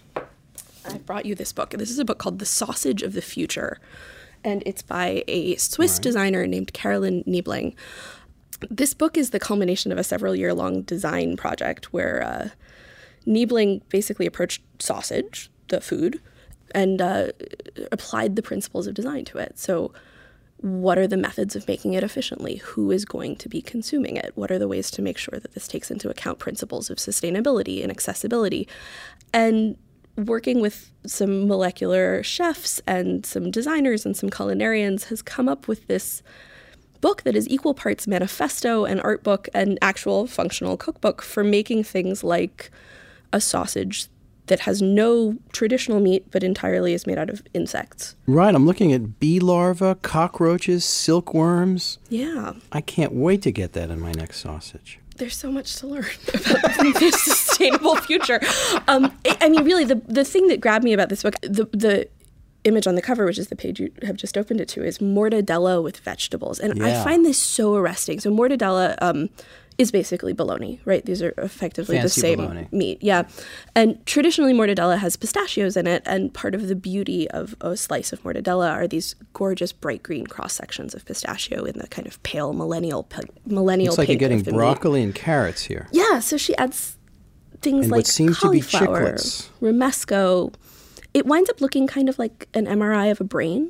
I brought you this book. This is a book called The Sausage of the Future, and it's by a Swiss right. designer named Caroline Niebling. This book is the culmination of a several-year-long design project where uh, Niebling basically approached sausage, the food, and uh, applied the principles of design to it. So what are the methods of making it efficiently? Who is going to be consuming it? What are the ways to make sure that this takes into account principles of sustainability and accessibility? And working with some molecular chefs and some designers and some culinarians has come up with this book that is equal parts manifesto and art book and actual functional cookbook for making things like a sausage that has no traditional meat but entirely is made out of insects. Right, I'm looking at bee larvae, cockroaches, silkworms. Yeah. I can't wait to get that in my next sausage. There's so much to learn about the sustainable future. Um, I, I mean, really, the the thing that grabbed me about this book, the the image on the cover, which is the page you have just opened it to, is mortadella with vegetables. And yeah. I find this so arresting. So mortadella um, is basically bologna, right? These are effectively Fancy the same bologna. meat. Yeah. And traditionally, mortadella has pistachios in it. And part of the beauty of a slice of mortadella are these gorgeous bright green cross-sections of pistachio in the kind of pale millennial millennial It's like pink you're getting of the broccoli meat. and carrots here. Yeah, so she adds things and like what seems cauliflower, to be chiclets. romesco. It winds up looking kind of like an M R I of a brain.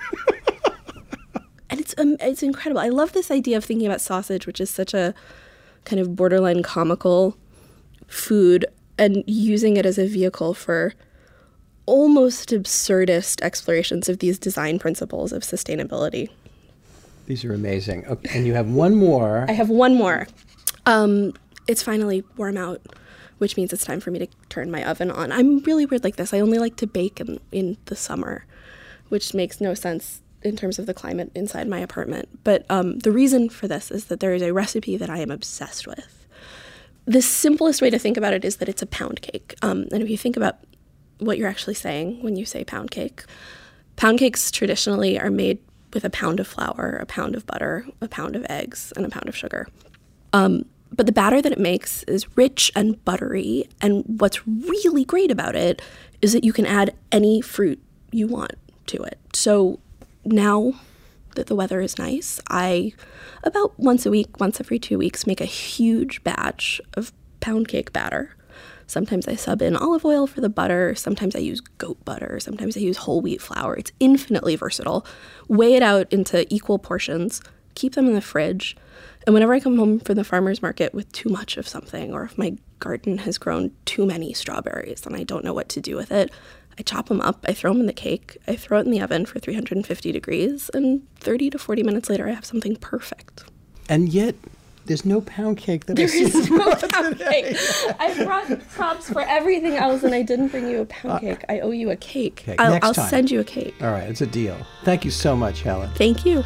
And it's um, it's incredible. I love this idea of thinking about sausage, which is such a kind of borderline comical food, and using it as a vehicle for almost absurdist explorations of these design principles of sustainability. These are amazing. Okay, and you have one more. I have one more. Um, it's finally warm out, which means it's time for me to turn my oven on. I'm really weird like this. I only like to bake in, in the summer, which makes no sense in terms of the climate inside my apartment. But um, the reason for this is that there is a recipe that I am obsessed with. The simplest way to think about it is that it's a pound cake. Um, and if you think about what you're actually saying when you say pound cake, pound cakes traditionally are made with a pound of flour, a pound of butter, a pound of eggs, and a pound of sugar. Um, but the batter that it makes is rich and buttery. And what's really great about it is that you can add any fruit you want to it. So now that the weather is nice, I, about once a week, once every two weeks, make a huge batch of pound cake batter. Sometimes I sub in olive oil for the butter. Sometimes I use goat butter. Sometimes I use whole wheat flour. It's infinitely versatile. Weigh it out into equal portions. Keep them in the fridge. And whenever I come home from the farmer's market with too much of something, or if my garden has grown too many strawberries and I don't know what to do with it, I chop them up, I throw them in the cake, I throw it in the oven for three hundred fifty degrees, and thirty to forty minutes later, I have something perfect. And yet, there's no pound cake that there I see. There is no pound cake. I brought props for everything else, and I didn't bring you a pound uh, cake. I owe you a cake. cake. I'll, Next I'll time. send you a cake. All right, it's a deal. Thank you so much, Helen. Thank you.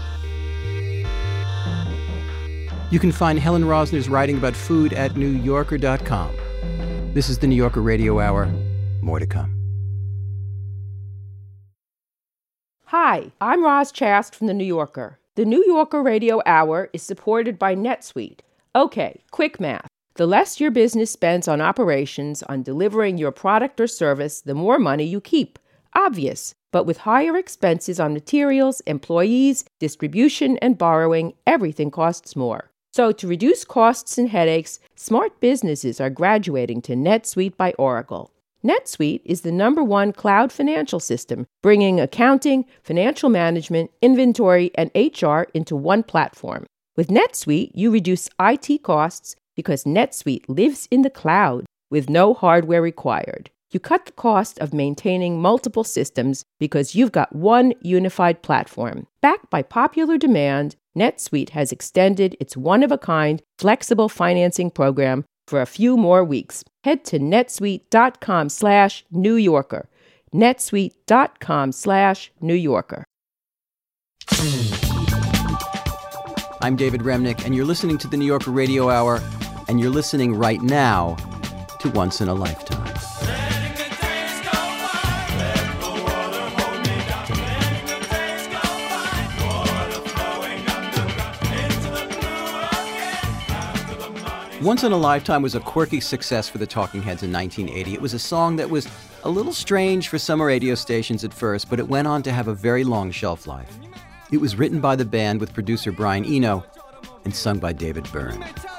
You can find Helen Rosner's writing about food at new yorker dot com. This is the New Yorker Radio Hour. More to come. Hi, I'm Roz Chast from The New Yorker. The New Yorker Radio Hour is supported by NetSuite. Okay, quick math. The less your business spends on operations, on delivering your product or service, the more money you keep. Obvious. But with higher expenses on materials, employees, distribution, and borrowing, everything costs more. So to reduce costs and headaches, smart businesses are graduating to NetSuite by Oracle. NetSuite is the number one cloud financial system, bringing accounting, financial management, inventory, and H R into one platform. With NetSuite, you reduce I T costs because NetSuite lives in the cloud with no hardware required. You cut the cost of maintaining multiple systems because you've got one unified platform. Backed by popular demand, NetSuite has extended its one-of-a-kind flexible financing program for a few more weeks. Head to netsuite.com slash New Yorker. netsuite.com slash New Yorker. I'm David Remnick, and you're listening to the New Yorker Radio Hour, and you're listening right now to Once in a Lifetime. Once in a Lifetime was a quirky success for the Talking Heads in nineteen eighty. It was a song that was a little strange for some radio stations at first, but it went on to have a very long shelf life. It was written by the band with producer Brian Eno and sung by David Byrne.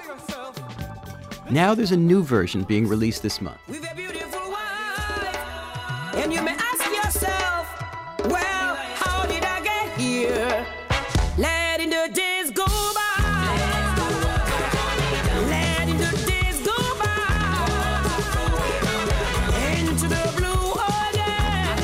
Now there's a new version being released this month. And you may ask yourself, well, how did I get here? Letting the days go by. Letting the days go by. Into the blue, oh yeah.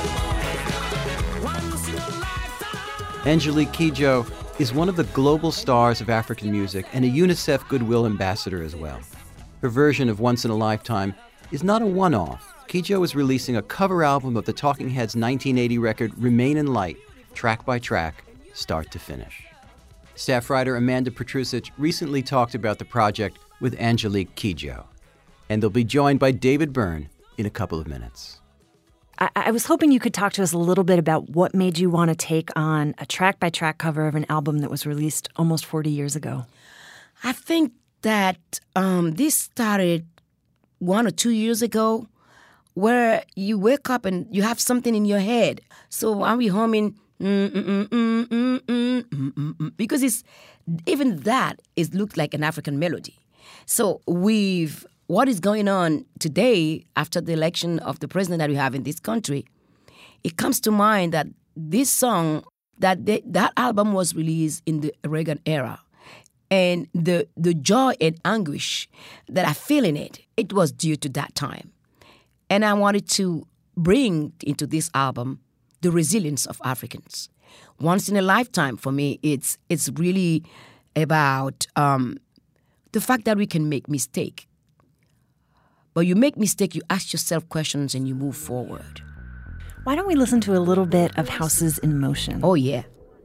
Once in a lifetime. Angelique Kidjo is one of the global stars of African music and a UNICEF Goodwill Ambassador as well. Her version of Once in a Lifetime is not a one-off. Kidjo is releasing a cover album of the Talking Heads' nineteen eighty record Remain in Light, track by track, start to finish. Staff writer Amanda Petrusic recently talked about the project with Angelique Kidjo. And they'll be joined by David Byrne in a couple of minutes. I, I was hoping you could talk to us a little bit about what made you want to take on a track-by-track cover of an album that was released almost forty years ago. I think that um, this started one or two years ago, where you wake up and you have something in your head. So are we humming? Mm, mm, mm, mm, mm, mm, mm, mm, because it's even that is looked like an African melody. So we've what is going on today after the election of the president that we have in this country. It comes to mind that this song, that they, that album was released in the Reagan era. And the the joy and anguish that I feel in it, it was due to that time. And I wanted to bring into this album the resilience of Africans. Once in a lifetime, for me, it's it's really about um, the fact that we can make mistake. But you make mistake, you ask yourself questions, and you move forward. Why don't we listen to a little bit of Houses in Motion? Oh, yeah.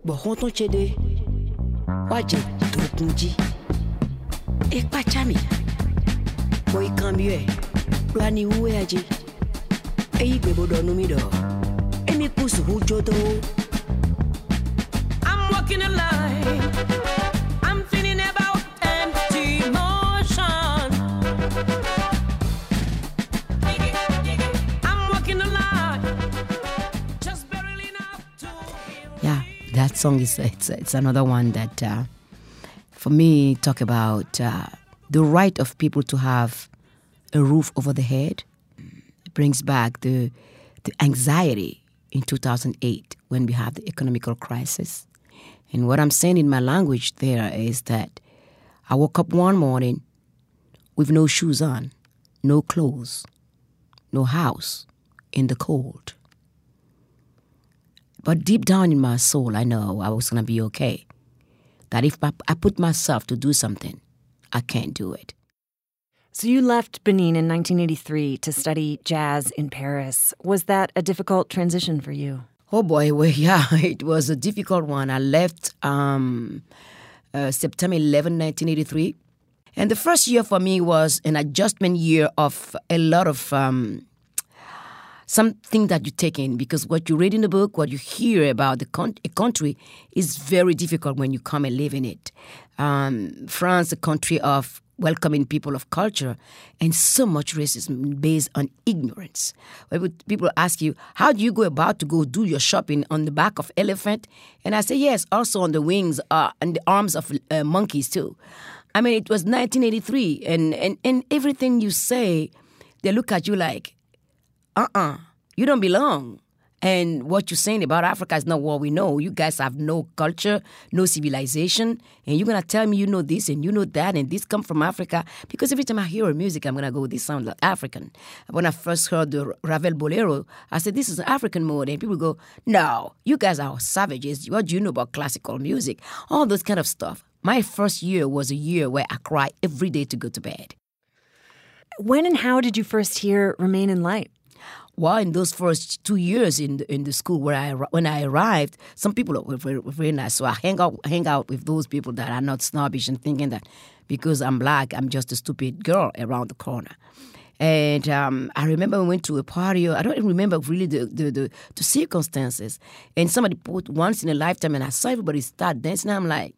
Waje tokunji ekpachami boy kambie plani ueaji eyi bebodo numido emi kusu hujodo. I'm walking a line, I'm feeling about empty motion. I'm walking a line, just barely enough to. Yeah. That song is it's it's another one that, uh, for me, talk about uh, the right of people to have a roof over their head. It brings back the the anxiety in two thousand eight when we have the economical crisis. And what I'm saying in my language there is that I woke up one morning with no shoes on, no clothes, no house, in the cold. But deep down in my soul, I know I was going to be okay. That if I put myself to do something, I can't do it. So you left Benin in nineteen eighty-three to study jazz in Paris. Was that a difficult transition for you? Oh, boy. Well, yeah, it was a difficult one. I left um, uh, September eleventh, nineteen eighty-three. And the first year for me was an adjustment year of a lot of Um, something that you take in, because what you read in the book, what you hear about the con- a country is very difficult when you come and live in it. Um, France, a country of welcoming people of culture, and so much racism based on ignorance. When people ask you, how do you go about to go do your shopping on the back of elephant? And I say, yes, also on the wings uh, and the arms of uh, monkeys too. I mean, it was nineteen eighty-three, and, and, and everything you say, they look at you like, uh-uh, you don't belong. And what you're saying about Africa is not what we know. You guys have no culture, no civilization, and you're going to tell me you know this and you know that, and this come from Africa. Because every time I hear music, I'm going to go, this sounds like African. When I first heard the Ravel Bolero, I said, this is an African mode. And people go, no, you guys are savages. What do you know about classical music? All those kind of stuff. My first year was a year where I cried every day to go to bed. When and how did you first hear Remain in Light? Well, in those first two years in the, in the school where I when I arrived, some people were very, were very nice. So I hang out hang out with those people that are not snobbish and thinking that because I'm black, I'm just a stupid girl around the corner. And um, I remember we went to a party. I don't even remember really the, the, the, the circumstances. And somebody put Once in a Lifetime, and I saw everybody start dancing. I'm like,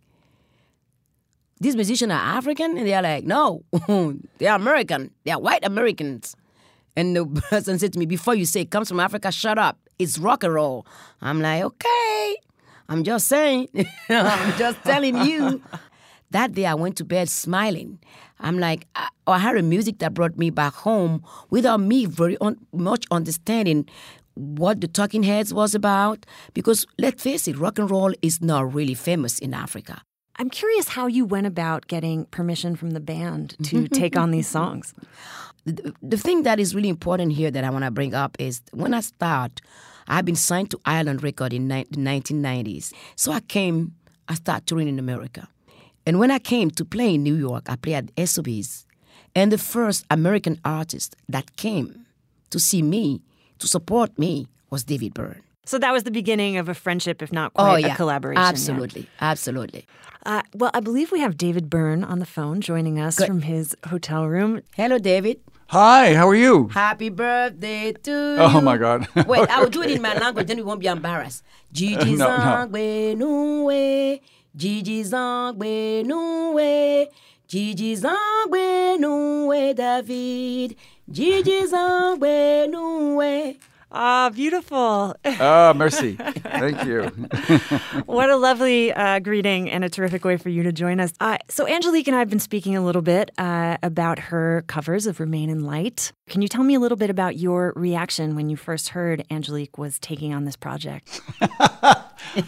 these musicians are African? And they're like, no, they are American. They are white Americans. And the person said to me, before you say it comes from Africa, shut up. It's rock and roll. I'm like, okay. I'm just saying. I'm just telling you. That day I went to bed smiling. I'm like, I, I had a music that brought me back home without me very un- much understanding what the Talking Heads was about. Because let's face it, rock and roll is not really famous in Africa. I'm curious how you went about getting permission from the band to take on these songs. The, the thing that is really important here that I want to bring up is when I start, I've been signed to Island Record in ni- the nineteen nineties. So I came, I started touring in America. And when I came to play in New York, I played at S O B's. And the first American artist that came to see me, to support me, was David Byrne. So that was the beginning of a friendship, if not quite oh, yeah. a collaboration. Absolutely, yeah. absolutely. Uh, well, I believe we have David Byrne on the phone joining us Good. from his hotel room. Hello, David. Hi, how are you? Happy birthday to you. Oh, my God. Wait, I will do it in my language, then we won't be embarrassed. Gigi Zangwe Nuwe, Gigi Zangwe Nuwe, Gigi Zangwe Nuwe, David, Gigi Zangwe Nuwe. Ah, beautiful. Ah, merci. Thank you. What a lovely uh, greeting and a terrific way for you to join us. Uh, so Angelique and I have been speaking a little bit uh, about her covers of Remain in Light. Can you tell me a little bit about your reaction when you first heard Angelique was taking on this project? I,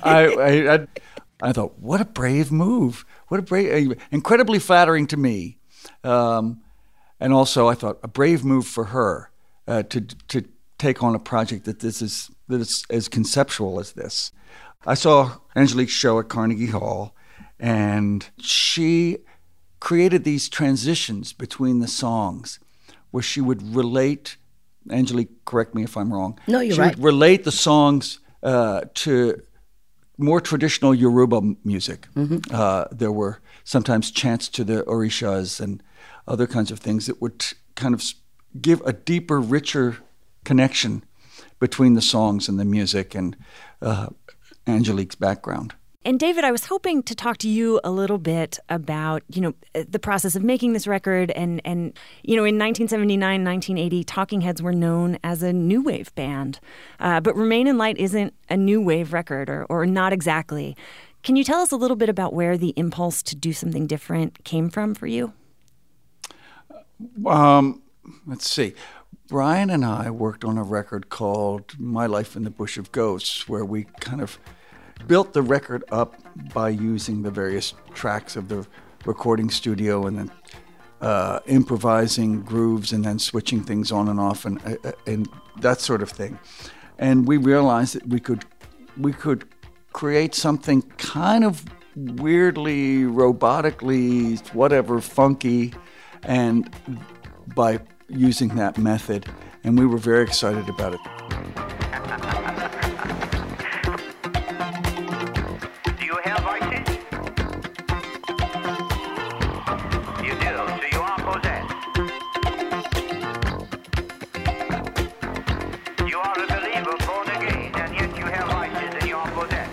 I, I, I thought, what a brave move. What a brave, uh, incredibly flattering to me. Um, and also I thought a brave move for her uh, to to take on a project that this is that is as conceptual as this. I saw Angelique's show at Carnegie Hall, and she created these transitions between the songs where she would relate, Angelique, correct me if I'm wrong. No, you're she right. She would relate the songs uh, to more traditional Yoruba music. Mm-hmm. Uh, there were sometimes chants to the orishas and other kinds of things that would t- kind of give a deeper, richer connection between the songs and the music and uh, Angelique's background. And David, I was hoping to talk to you a little bit about, you know, the process of making this record. And, and you know, in nineteen seventy-nine, nineteen eighty, Talking Heads were known as a new wave band. Uh, but Remain in Light isn't a new wave record, or, or not exactly. Can you tell us a little bit about where the impulse to do something different came from for you? Um, let's see. Brian and I worked on a record called My Life in the Bush of Ghosts, where we kind of built the record up by using the various tracks of the recording studio and then uh, improvising grooves and then switching things on and off and uh, and that sort of thing. And we realized that we could we could create something kind of weirdly, robotically, whatever, funky, and by using that method, and we were very excited about it. Do you have voices? You do, so you are possessed. You are a believer born again, and yet you have voices and you are possessed.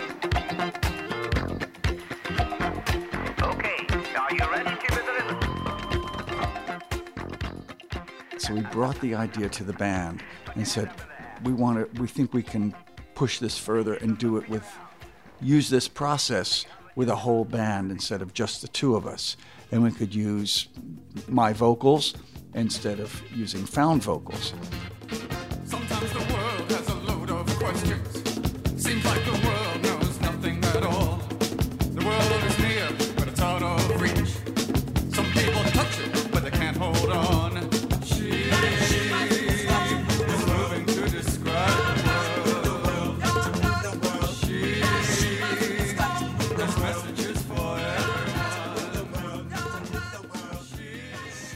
Okay, are you ready to be delivered? So we brought the idea to the band and said, we want to, we think we can push this further and do it with, use this process with a whole band instead of just the two of us. And we could use my vocals instead of using found vocals.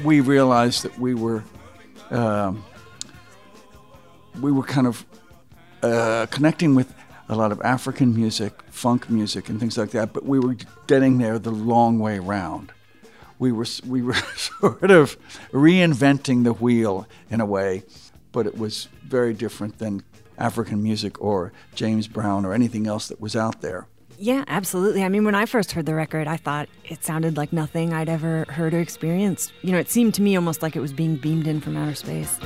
we realized that we were um, we were kind of uh, connecting with a lot of African music, funk music, and things like that. But we were getting there the long way round. We were we were sort of reinventing the wheel in a way, but it was very different than African music or James Brown or anything else that was out there. Yeah, absolutely. I mean, when I first heard the record, I thought it sounded like nothing I'd ever heard or experienced. You know, it seemed to me almost like it was being beamed in from outer space.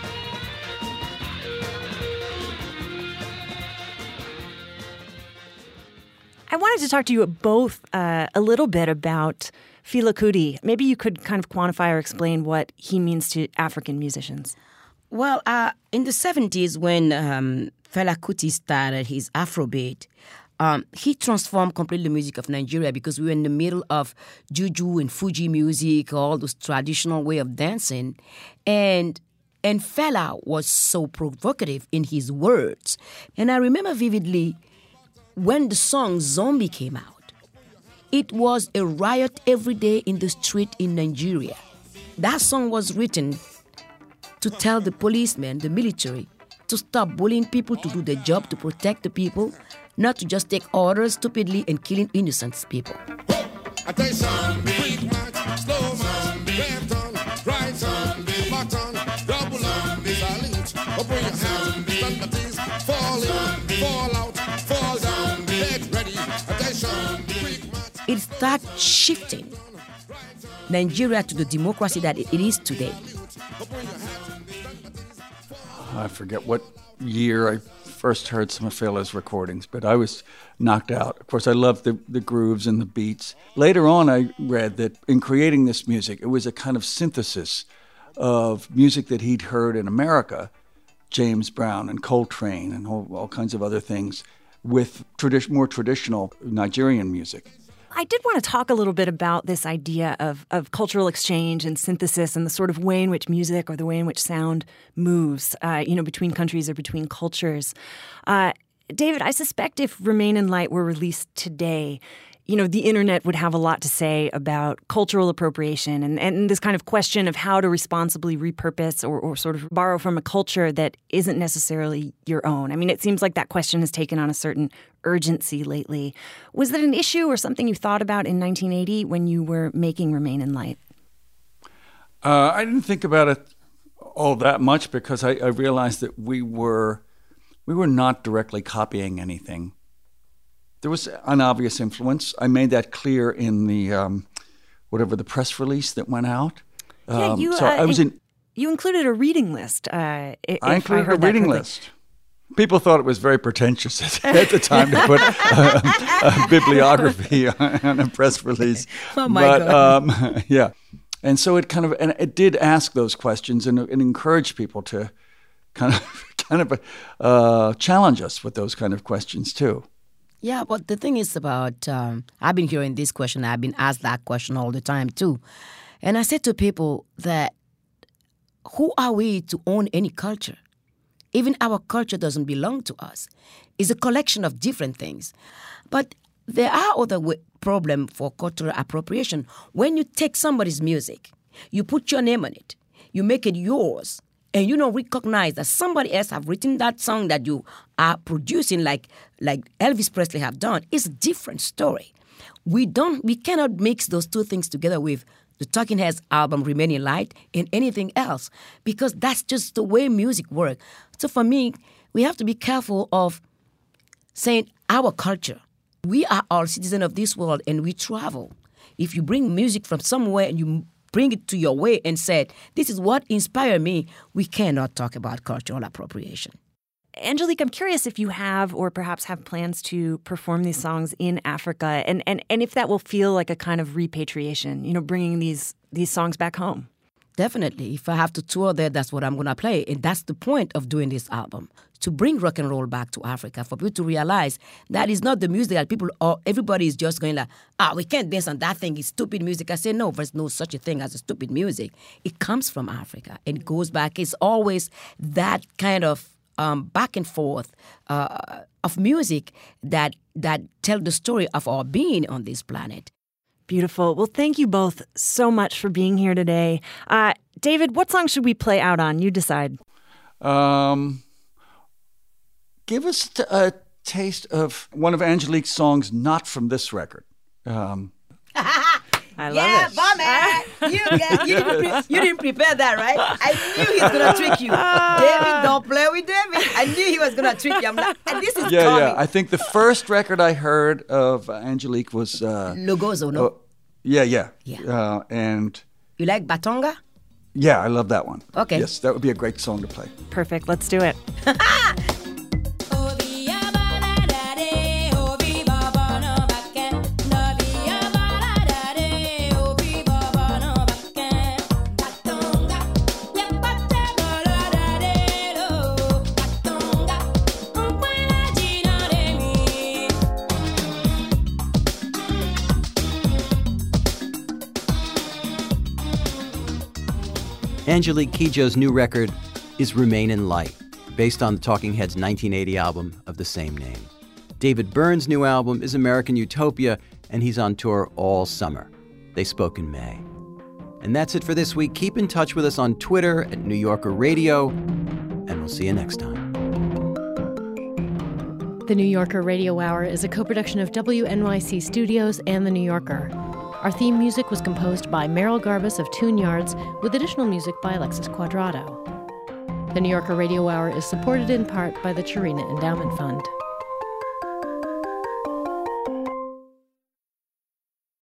I wanted to talk to you both uh, a little bit about Fela Kuti. Maybe you could kind of quantify or explain what he means to African musicians. Well, uh, in the seventies, when um, Fela Kuti started his Afrobeat, um, he transformed completely the music of Nigeria because we were in the middle of juju and Fuji music, all those traditional way of dancing. And and Fela was so provocative in his words. And I remember vividly when the song Zombie came out, it was a riot every day in the street in Nigeria. That song was written to tell the policemen, the military, to stop bullying people, to do their job, to protect the people, not to just take orders stupidly and killing innocent people. I tell you something, quick march, slow march, left on, right on, button, double on, salute, open your hands, stand by this, fall in, fall out, fall down, get ready, attention, quick march. It started shifting Nigeria to the democracy that it is today. I forget what year I first heard some of Fela's recordings, but I was knocked out. Of course, I loved the, the grooves and the beats. Later on, I read that in creating this music, it was a kind of synthesis of music that he'd heard in America, James Brown and Coltrane and all, all kinds of other things, with tradi- more traditional Nigerian music. I did want to talk a little bit about this idea of, of cultural exchange and synthesis and the sort of way in which music or the way in which sound moves, uh, you know, between countries or between cultures. Uh, David, I suspect if Remain in Light were released today, you know, the internet would have a lot to say about cultural appropriation and, and this kind of question of how to responsibly repurpose or, or sort of borrow from a culture that isn't necessarily your own. I mean, it seems like that question has taken on a certain urgency lately. Was that an issue or something you thought about in nineteen eighty when you were making Remain in Light? Uh, I didn't think about it all that much because I, I realized that we were we were not directly copying anything. There was an obvious influence. I made that clear in the um, whatever the press release that went out. Yeah, um, you. So uh, I was in. You included a reading list. Uh, if I included I heard a reading correctly. list. People thought it was very pretentious at the time to put a, a bibliography on a press release. Oh my but, God! Um, yeah, and so it kind of and it did ask those questions and it encouraged people to kind of kind of uh, challenge us with those kind of questions too. Yeah, but the thing is about, um, I've been hearing this question, I've been asked that question all the time too. And I said to people that, who are we to own any culture? Even our culture doesn't belong to us. It's a collection of different things. But there are other w- problems for cultural appropriation. When you take somebody's music, you put your name on it, you make it yours, and you don't recognize that somebody else have written that song that you are producing like like Elvis Presley have done, it's a different story. We don't, we cannot mix those two things together with the Talking Heads album, Remain in Light, and anything else, because that's just the way music works. So for me, we have to be careful of saying our culture. We are all citizens of this world and we travel. If you bring music from somewhere and you bring it to your way and said, this is what inspired me, we cannot talk about cultural appropriation. Angelique, I'm curious if you have or perhaps have plans to perform these songs in Africa and, and, and if that will feel like a kind of repatriation, you know, bringing these these songs back home. Definitely. If I have to tour there, that's what I'm going to play. And that's the point of doing this album, to bring rock and roll back to Africa, for people to realize that is not the music that people, or everybody is just going like, ah, we can't dance on that thing, it's stupid music. I say, no, there's no such a thing as a stupid music. It comes from Africa and it goes back. It's always that kind of um, back and forth uh, of music that that tell the story of our being on this planet. Beautiful. Well, thank you both so much for being here today. Uh, David, what song should we play out on? You decide. Um, give us t- a taste of one of Angelique's songs not from this record. Um, I love yeah, it. Bomber, you, got, you, didn't pre- you didn't prepare that, right? I knew he was going to trick you. David, don't play with David. I knew he was going to trick you. I'm like, and this is yeah, coming. yeah. I think the first record I heard of Angelique was... Uh, Logozo, no? Uh, yeah, yeah. Yeah. Uh, and... You like Batonga? Yeah, I love that one. Okay. Yes, that would be a great song to play. Perfect. Let's do it. Angelique Kidjo's new record is Remain in Light, based on the Talking Heads' nineteen eighty album of the same name. David Byrne's new album is American Utopia, and he's on tour all summer. They spoke in May. And that's it for this week. Keep in touch with us on Twitter at New Yorker Radio, and we'll see you next time. The New Yorker Radio Hour is a co-production of W N Y C Studios and The New Yorker. Our theme music was composed by Merrill Garbus of Tune Yards, with additional music by Alexis Quadrado. The New Yorker Radio Hour is supported in part by the Chirina Endowment Fund.